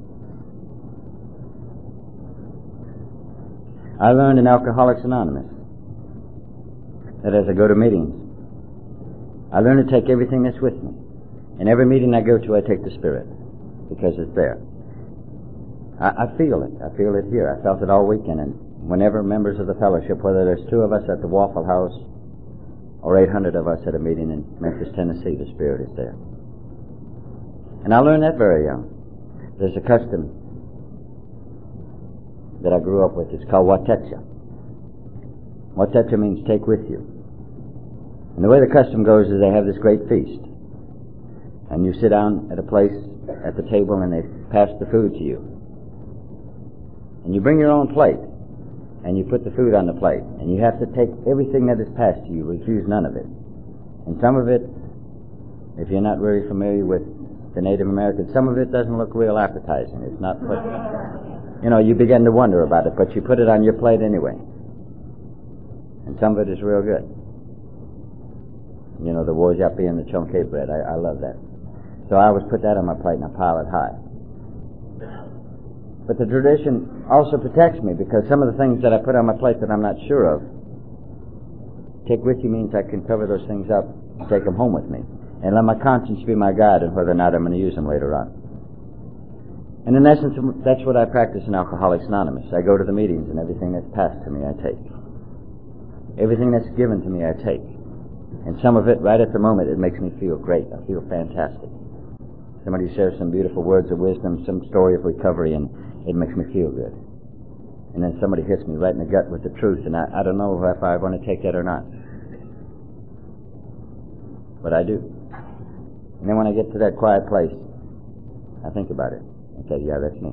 I learned in Alcoholics Anonymous that as I go to meetings, I learn to take everything that's with me. In every meeting I go to, I take the Spirit, because it's there. I, I feel it. I feel it here. I felt it all weekend. And whenever members of the fellowship, whether there's two of us at the Waffle House or eight hundred of us at a meeting in Memphis, Tennessee, the Spirit is there. And I learned that very young. There's a custom that I grew up with. It's called Watecha. Watecha means take with you. And the way the custom goes is they have this great feast. And you sit down at a place at the table and they pass the food to you. And you bring your own plate. And you put the food on the plate. And you have to take everything that is passed to you, refuse none of it. And some of it, if you're not very familiar with the Native Americans, some of it doesn't look real appetizing. It's not put, you know, you begin to wonder about it, but you put it on your plate anyway. And some of it is real good. You know, the wojapi and the chonke bread. I, I love that. So I always put that on my plate and I pile it high. But the tradition also protects me, because some of the things that I put on my plate that I'm not sure of, take with you means I can cover those things up and take them home with me. And let my conscience be my guide on whether or not I'm going to use them later on. And in essence, that's what I practice in Alcoholics Anonymous. I go to the meetings and everything that's passed to me I take. Everything that's given to me I take. And some of it, right at the moment, it makes me feel great. I feel fantastic. Somebody shares some beautiful words of wisdom, some story of recovery, and it makes me feel good. And then somebody hits me right in the gut with the truth, and I, I don't know if I want to take that or not. But I do. And then when I get to that quiet place, I think about it. I say, yeah, that's me.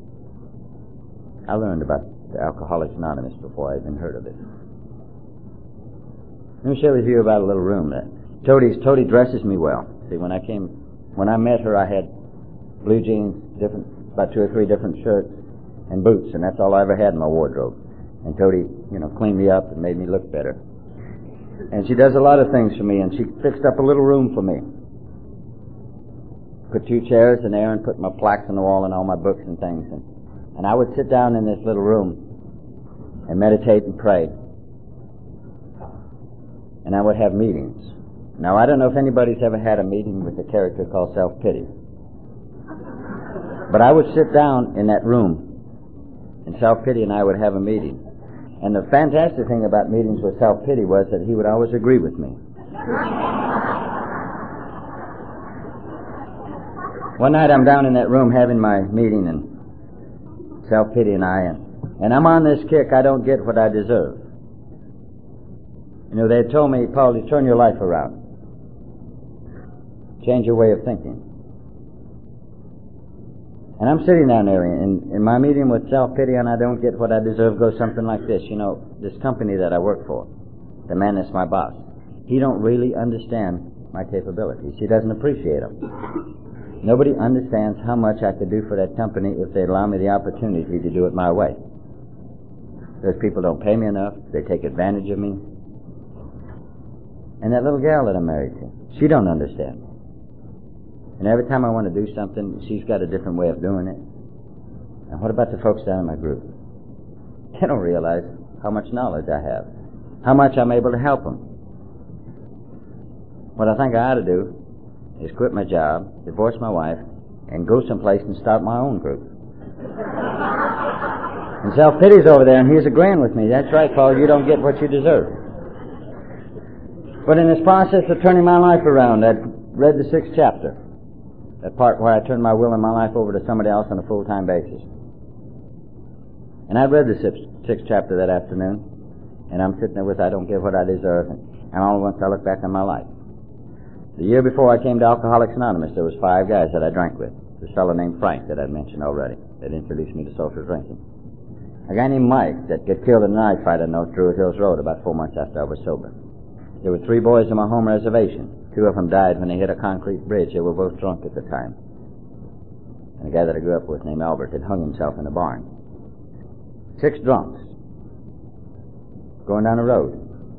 I learned about the Alcoholics Anonymous before I even heard of it. Let me share with you about a little room that Toadie's, Toadie dresses me well. See, when I came, when I met her, I had blue jeans, different, about two or three different shirts, and boots, and that's all I ever had in my wardrobe. And Toadie, you know, cleaned me up and made me look better. And she does a lot of things for me, and she fixed up a little room for me. Put two chairs in there and put my plaques on the wall and all my books and things. And, and I would sit down in this little room and meditate and pray. And I would have meetings. Now, I don't know if anybody's ever had a meeting with a character called self-pity. But I would sit down in that room, and self-pity and I would have a meeting. And the fantastic thing about meetings with self-pity was that he would always agree with me. One night I'm down in that room having my meeting, and self-pity and I, and, and I'm on this kick. I don't get what I deserve. You know, they had told me, Paul, you turn your life around. Change your way of thinking. And I'm sitting down there in, in my meeting with self-pity, and I don't get what I deserve goes something like this. You know, this company that I work for, the man that's my boss, he don't really understand my capabilities. He doesn't appreciate them. Nobody understands how much I could do for that company if they allow me the opportunity to do it my way. Those people don't pay me enough. They take advantage of me. And that little gal that I'm married to, she don't understand me. And every time I want to do something, she's got a different way of doing it. And what about the folks down in my group? They don't realize how much knowledge I have, how much I'm able to help them. What I think I ought to do is quit my job, divorce my wife, and go someplace and start my own group. And self-pity's over there, and he's agreeing with me. That's right, Paul, you don't get what you deserve. But in this process of turning my life around, I'd read the sixth chapter, that part where I turned my will and my life over to somebody else on a full-time basis. And I'd read the sixth chapter that afternoon, and I'm sitting there with I don't get what I deserve, and all at once I look back on my life. The year before I came to Alcoholics Anonymous, there was five guys that I drank with. This fellow named Frank that I'd mentioned already, that introduced me to social drinking. A guy named Mike that got killed in a knife fight on North Druid Hills Road about four months after I was sober. There were three boys on my home reservation. Two of them died when they hit a concrete bridge. They were both drunk at the time. And a guy that I grew up with named Albert had hung himself in a barn. Six drunks going down the road.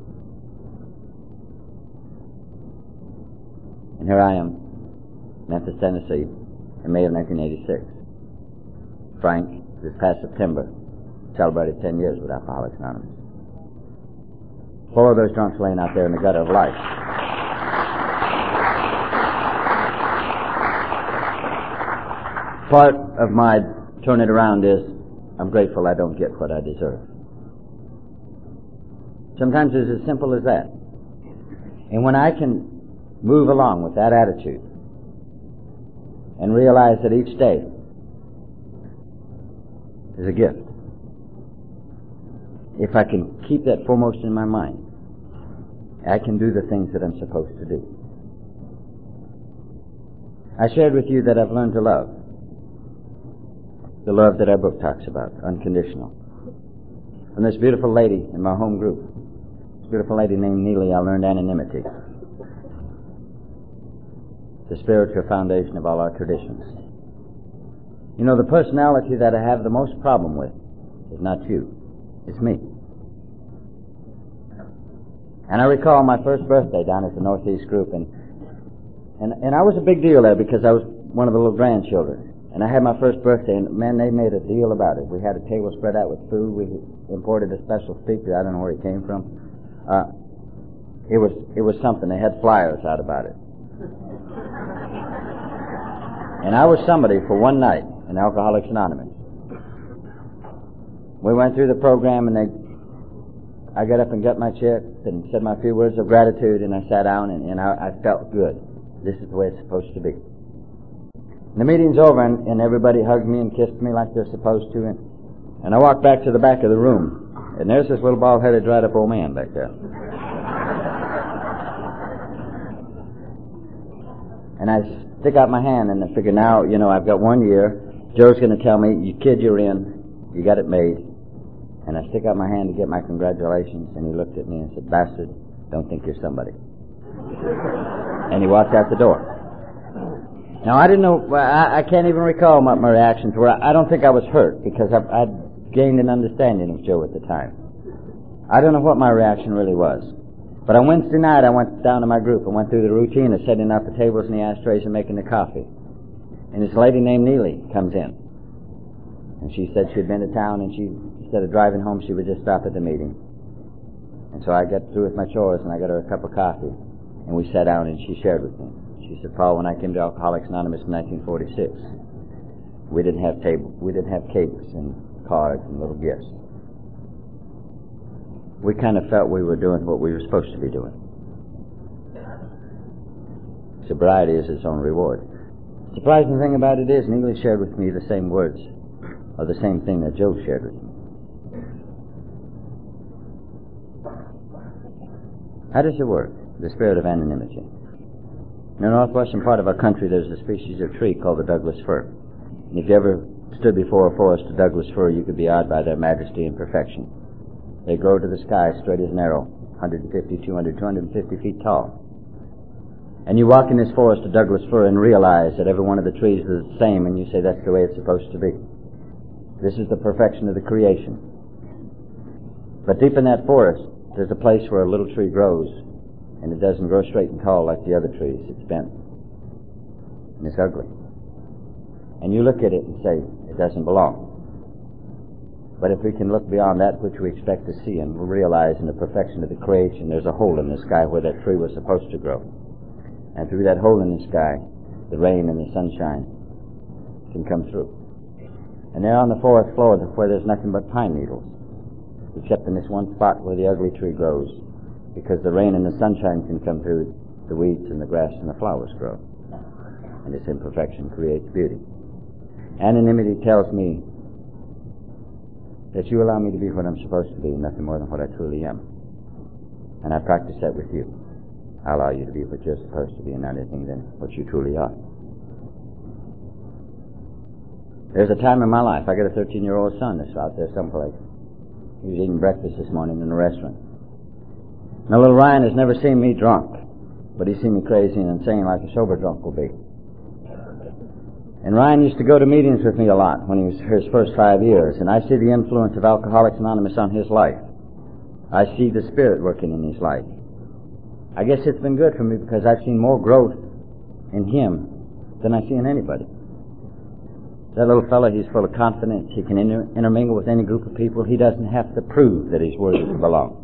And here I am, Memphis, Tennessee, in May of nineteen eighty-six. Frank, this past September, celebrated ten years with Alcoholics Anonymous. Four of those drunks laying out there in the gutter of life. Part of my turn it around is I'm grateful I don't get what I deserve. Sometimes it's as simple as that. And when I can move along with that attitude and realize that each day is a gift, if I can keep that foremost in my mind, I can do the things that I'm supposed to do. I shared with you that I've learned to love. The love that our book talks about, unconditional. From this beautiful lady in my home group, this beautiful lady named Neely, I learned anonymity. The spiritual foundation of all our traditions. You know, the personality that I have the most problem with is not you. It's me. And I recall my first birthday down at the Northeast group, and and and I was a big deal there because I was one of the little grandchildren. And I had my first birthday, and man, they made a deal about it. We had a table spread out with food. We imported a special speaker. I don't know where he came from. Uh, it was it was something. They had flyers out about it. And I was somebody for one night in Alcoholics Anonymous. We went through the program, and they, I got up and got my check and said my few words of gratitude, and I sat down, and, and I, I felt good. This is the way it's supposed to be. The meeting's over, and, and everybody hugged me and kissed me like they're supposed to, and, and I walked back to the back of the room, and there's this little bald-headed, dried-up old man back there. And I stick out my hand, and I figure, now, you know, I've got one year. Joe's going to tell me, you kid, you're in. You got it made. And I stick out my hand to get my congratulations, and he looked at me and said, bastard, don't think you're somebody. And he walked out the door. Now, I didn't know, I, I can't even recall what my reactions were. I don't think I was hurt, because I, I'd gained an understanding of Joe at the time. I don't know what my reaction really was. But on Wednesday night, I went down to my group and went through the routine of setting out the tables and the ashtrays and making the coffee. And this lady named Neely comes in. And she said she'd been to town, and she, instead of driving home, she would just stop at the meeting. And so I got through with my chores, and I got her a cup of coffee. And we sat down, and she shared with me. She said, Paul, when I came to Alcoholics Anonymous in nineteen forty-six, we didn't have table, we didn't have cakes and cards and little gifts. We kind of felt we were doing what we were supposed to be doing. Sobriety is its own reward. The surprising thing about it is, Neely shared with me the same words, or the same thing that Joe shared with me. How does it work, the spirit of anonymity? In the northwestern part of our country, there's a species of tree called the Douglas fir. And if you ever stood before a forest of Douglas fir, you could be awed by their majesty and perfection. They grow to the sky straight as an arrow, one hundred fifty, two hundred, two hundred fifty feet tall. And you walk in this forest of Douglas fir and realize that every one of the trees is the same, and you say that's the way it's supposed to be. This is the perfection of the creation. But deep in that forest, there's a place where a little tree grows, and it doesn't grow straight and tall like the other trees. It's bent. And it's ugly. And you look at it and say, it doesn't belong. But if we can look beyond that which we expect to see and realize in the perfection of the creation, there's a hole in the sky where that tree was supposed to grow. And through that hole in the sky, the rain and the sunshine can come through. And there on the forest floor where there's nothing but pine needles, except in this one spot where the ugly tree grows, because the rain and the sunshine can come through, the weeds and the grass and the flowers grow. And its imperfection creates beauty. Anonymity tells me that you allow me to be what I'm supposed to be, nothing more than what I truly am. And I practice that with you. I allow you to be what you're supposed to be and not anything than what you truly are. There's a time in my life, I got a thirteen-year-old son that's out there someplace. He was eating breakfast this morning in a restaurant. Now, little Ryan has never seen me drunk, but he's seen me crazy and insane like a sober drunk will be. And Ryan used to go to meetings with me a lot when he was his first five years, and I see the influence of Alcoholics Anonymous on his life. I see the Spirit working in his life. I guess it's been good for me because I've seen more growth in him than I see in anybody. That little fellow, he's full of confidence. He can inter- intermingle with any group of people. He doesn't have to prove that he's worthy to belong.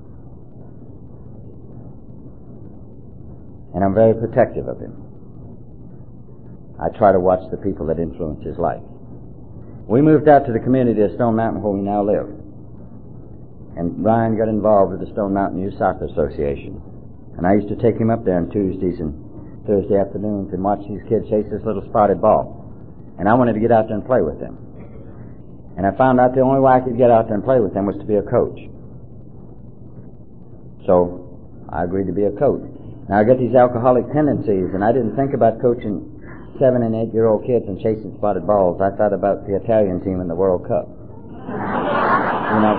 And I'm very protective of him. I try to watch the people that influence his life. We moved out to the community of Stone Mountain where we now live. And Ryan got involved with the Stone Mountain Youth Soccer Association. And I used to take him up there on Tuesdays and Thursday afternoons and watch these kids chase this little spotted ball. And I wanted to get out there and play with them. And I found out the only way I could get out there and play with them was to be a coach. So I agreed to be a coach. Now I got these alcoholic tendencies, and I didn't think about coaching seven and eight year old kids and chasing spotted balls. I thought about the Italian team in the World Cup. You know,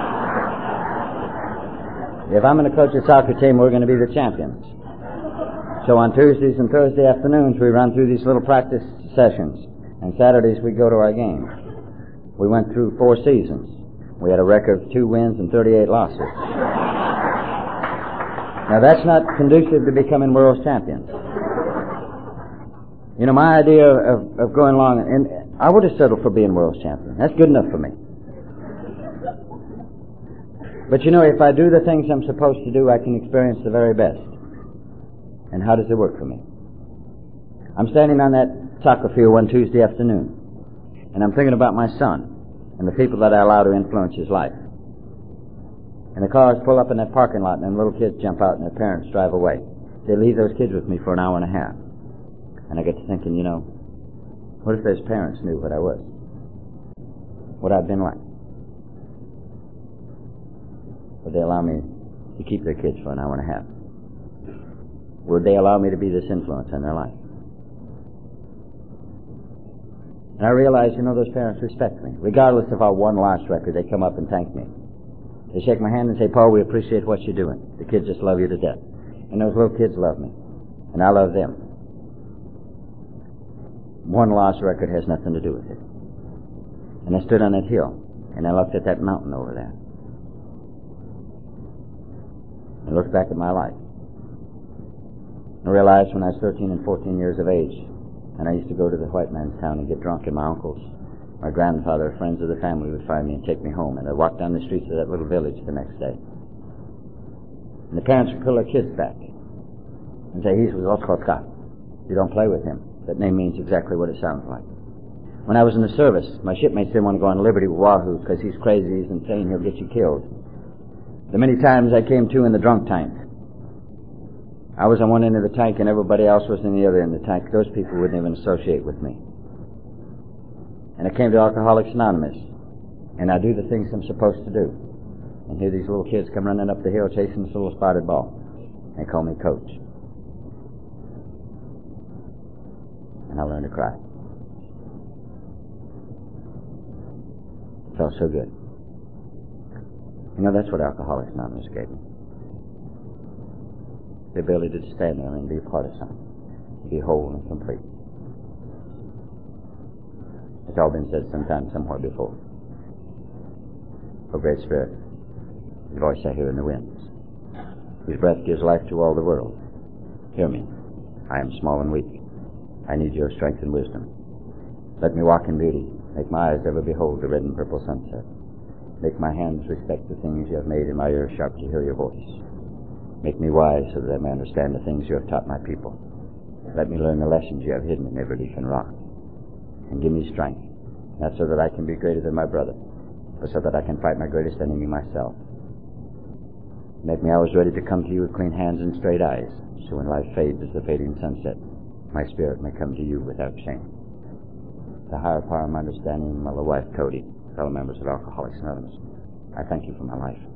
if I'm going to coach a soccer team, we're going to be the champions. So on Tuesdays and Thursday afternoons, we run through these little practice sessions, and Saturdays we go to our games. We went through four seasons. We had a record of two wins and thirty-eight losses. Now that's not conducive to becoming world champions. You know, my idea of, of going along, and I would have settled for being world champion. That's good enough for me. But you know, if I do the things I'm supposed to do, I can experience the very best. And how does it work for me? I'm standing on that soccer field one Tuesday afternoon, and I'm thinking about my son and the people that I allow to influence his life. And the cars pull up in that parking lot, and them little kids jump out, and their parents drive away. They leave those kids with me for an hour and a half. And I get to thinking, you know, What if those parents knew what I was? What I'd been like? Would they allow me to keep their kids for an hour and a half? Would they allow me to be this influence in their life? And I realized, you know, those parents respect me. Regardless of our one lost record, they come up and thank me. They shake my hand and say, Paul, we appreciate what you're doing. The kids just love you to death. And those little kids love me. And I love them. One lost record has nothing to do with it. And I stood on that hill, and I looked at that mountain over there. I looked back at my life. I realized when I was thirteen and fourteen years of age, and I used to go to the white man's town and get drunk, and my uncles, my grandfather, friends of the family would find me and take me home, and I'd walk down the streets of that little village the next day. And the parents would pull their kids back and say, he's with Oscar. You don't play with him. That name means exactly what it sounds like. When I was in the service, my shipmates didn't want to go on liberty with Wahoo because he's crazy, he's insane, he'll get you killed. The many times I came to in the drunk tank, I was on one end of the tank and everybody else was in the other end of the tank. Those people wouldn't even associate with me. And I came to Alcoholics Anonymous, and I do the things I'm supposed to do. And here these little kids come running up the hill chasing this little spotted ball. They call me Coach. And I learned to cry. It felt so good. You know, that's what Alcoholics Anonymous gave me. The ability to stand there and be a part of something. To be whole and complete. It's all been said sometime, somewhere before. O Great Spirit, the voice I hear in the winds, whose breath gives life to all the world, hear me. I am small and weak. I need your strength and wisdom. Let me walk in beauty. Make my eyes ever behold the red and purple sunset. Make my hands respect the things you have made, and my ears sharp to hear your voice. Make me wise so that I may understand the things you have taught my people. Let me learn the lessons you have hidden in every leaf and rock. And give me strength, not so that I can be greater than my brother, but so that I can fight my greatest enemy, myself. Make me always ready to come to you with clean hands and straight eyes, so when life fades as the fading sunset, my spirit may come to you without shame. The higher power of my understanding, my little wife, Cody, fellow members of Alcoholics Anonymous, I thank you for my life.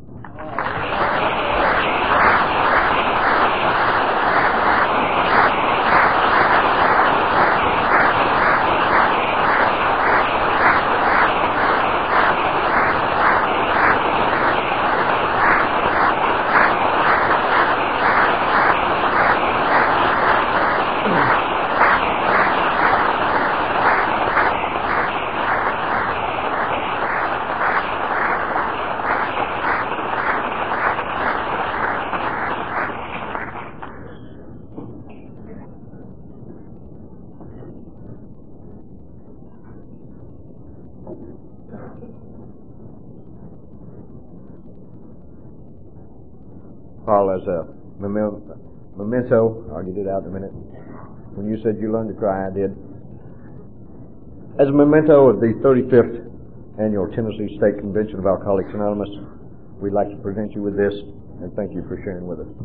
Paul, as a memento, I'll get it out in a minute. When you said you learned to cry, I did. As a memento of the thirty-fifth Annual Tennessee State Convention of Alcoholics Anonymous, we'd like to present you with this, and thank you for sharing with us.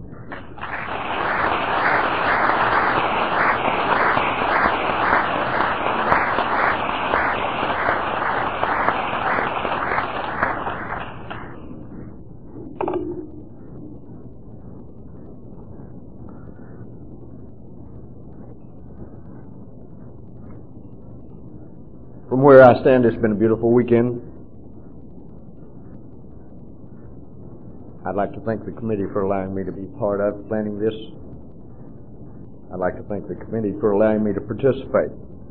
From where I stand, it's been a beautiful weekend. I'd like to thank the committee for allowing me to be part of planning this. I'd like to thank the committee for allowing me to participate.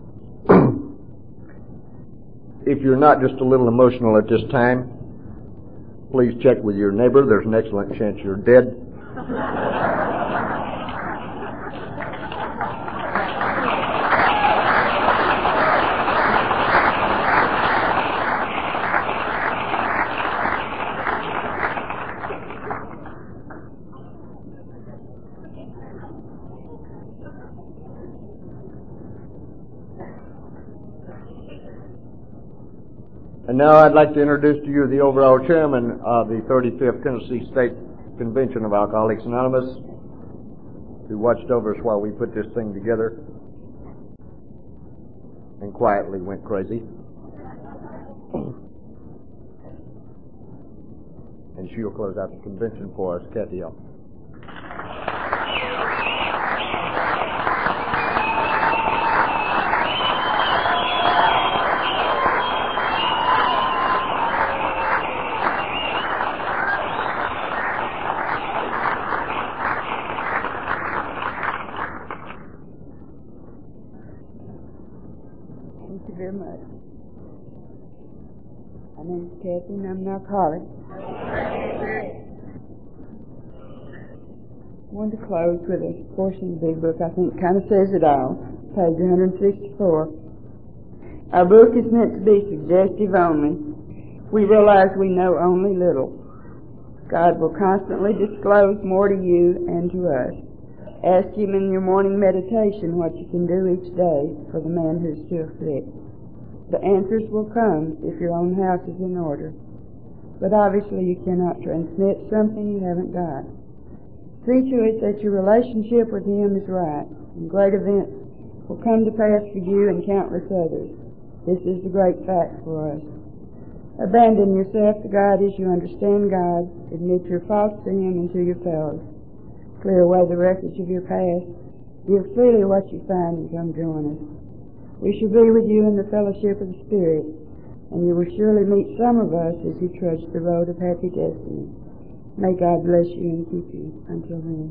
If you're not just a little emotional at this time, please check with your neighbor. There's an excellent chance you're dead. And now I'd like to introduce to you the overall chairman of the thirty-fifth Tennessee State Convention of Alcoholics Anonymous, who watched over us while we put this thing together. and quietly went crazy. And she'll close out the convention for us, Kathy L. Thank you very much. My name's Kathy and I'm an alcoholic. I wanted to close with a portion of the big book I think kind of says it all. Page one sixty-four. Our book is meant to be suggestive only. We realize we know only little. God will constantly disclose more to you and to us. Ask Him in your morning meditation what you can do each day for the man who's still sick. The answers will come if your own house is in order. But obviously you cannot transmit something you haven't got. See to it that your relationship with Him is right, and great events will come to pass for you and countless others. This is the great fact for us. Abandon yourself to God as you understand God. Admit your faults to Him and to your fellows. Clear away the wreckage of your past. Give freely what you find and come join us. We shall be with you in the fellowship of the Spirit, and you will surely meet some of us as you trudge the road of happy destiny. May God bless you and keep you until then.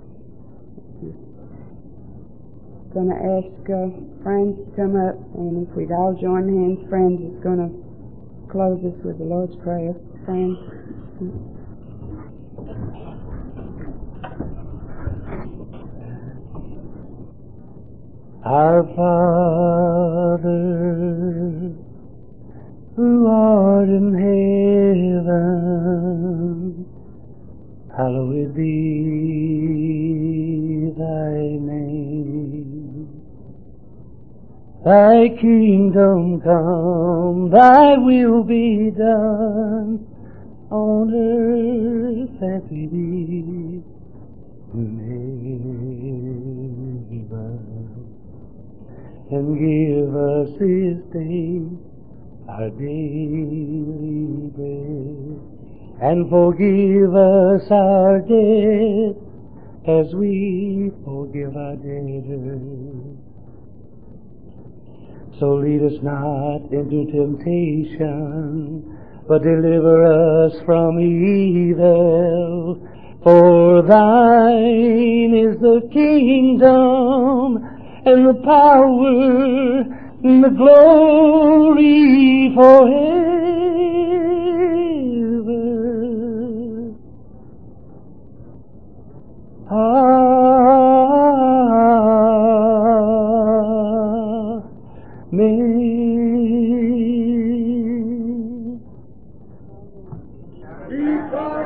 I'm going to ask uh, friends to come up, and if we'd all join hands, friends is going to close us with the Lord's Prayer. Friends. Our Father, who art in heaven, hallowed be thy name. Thy kingdom come, thy will be done, on earth as it is in heaven. And give us this day our daily bread, and forgive us our debts as we forgive our debtors. So lead us not into temptation, but deliver us from evil. For thine is the kingdom, and the power, and the glory forever. Amen.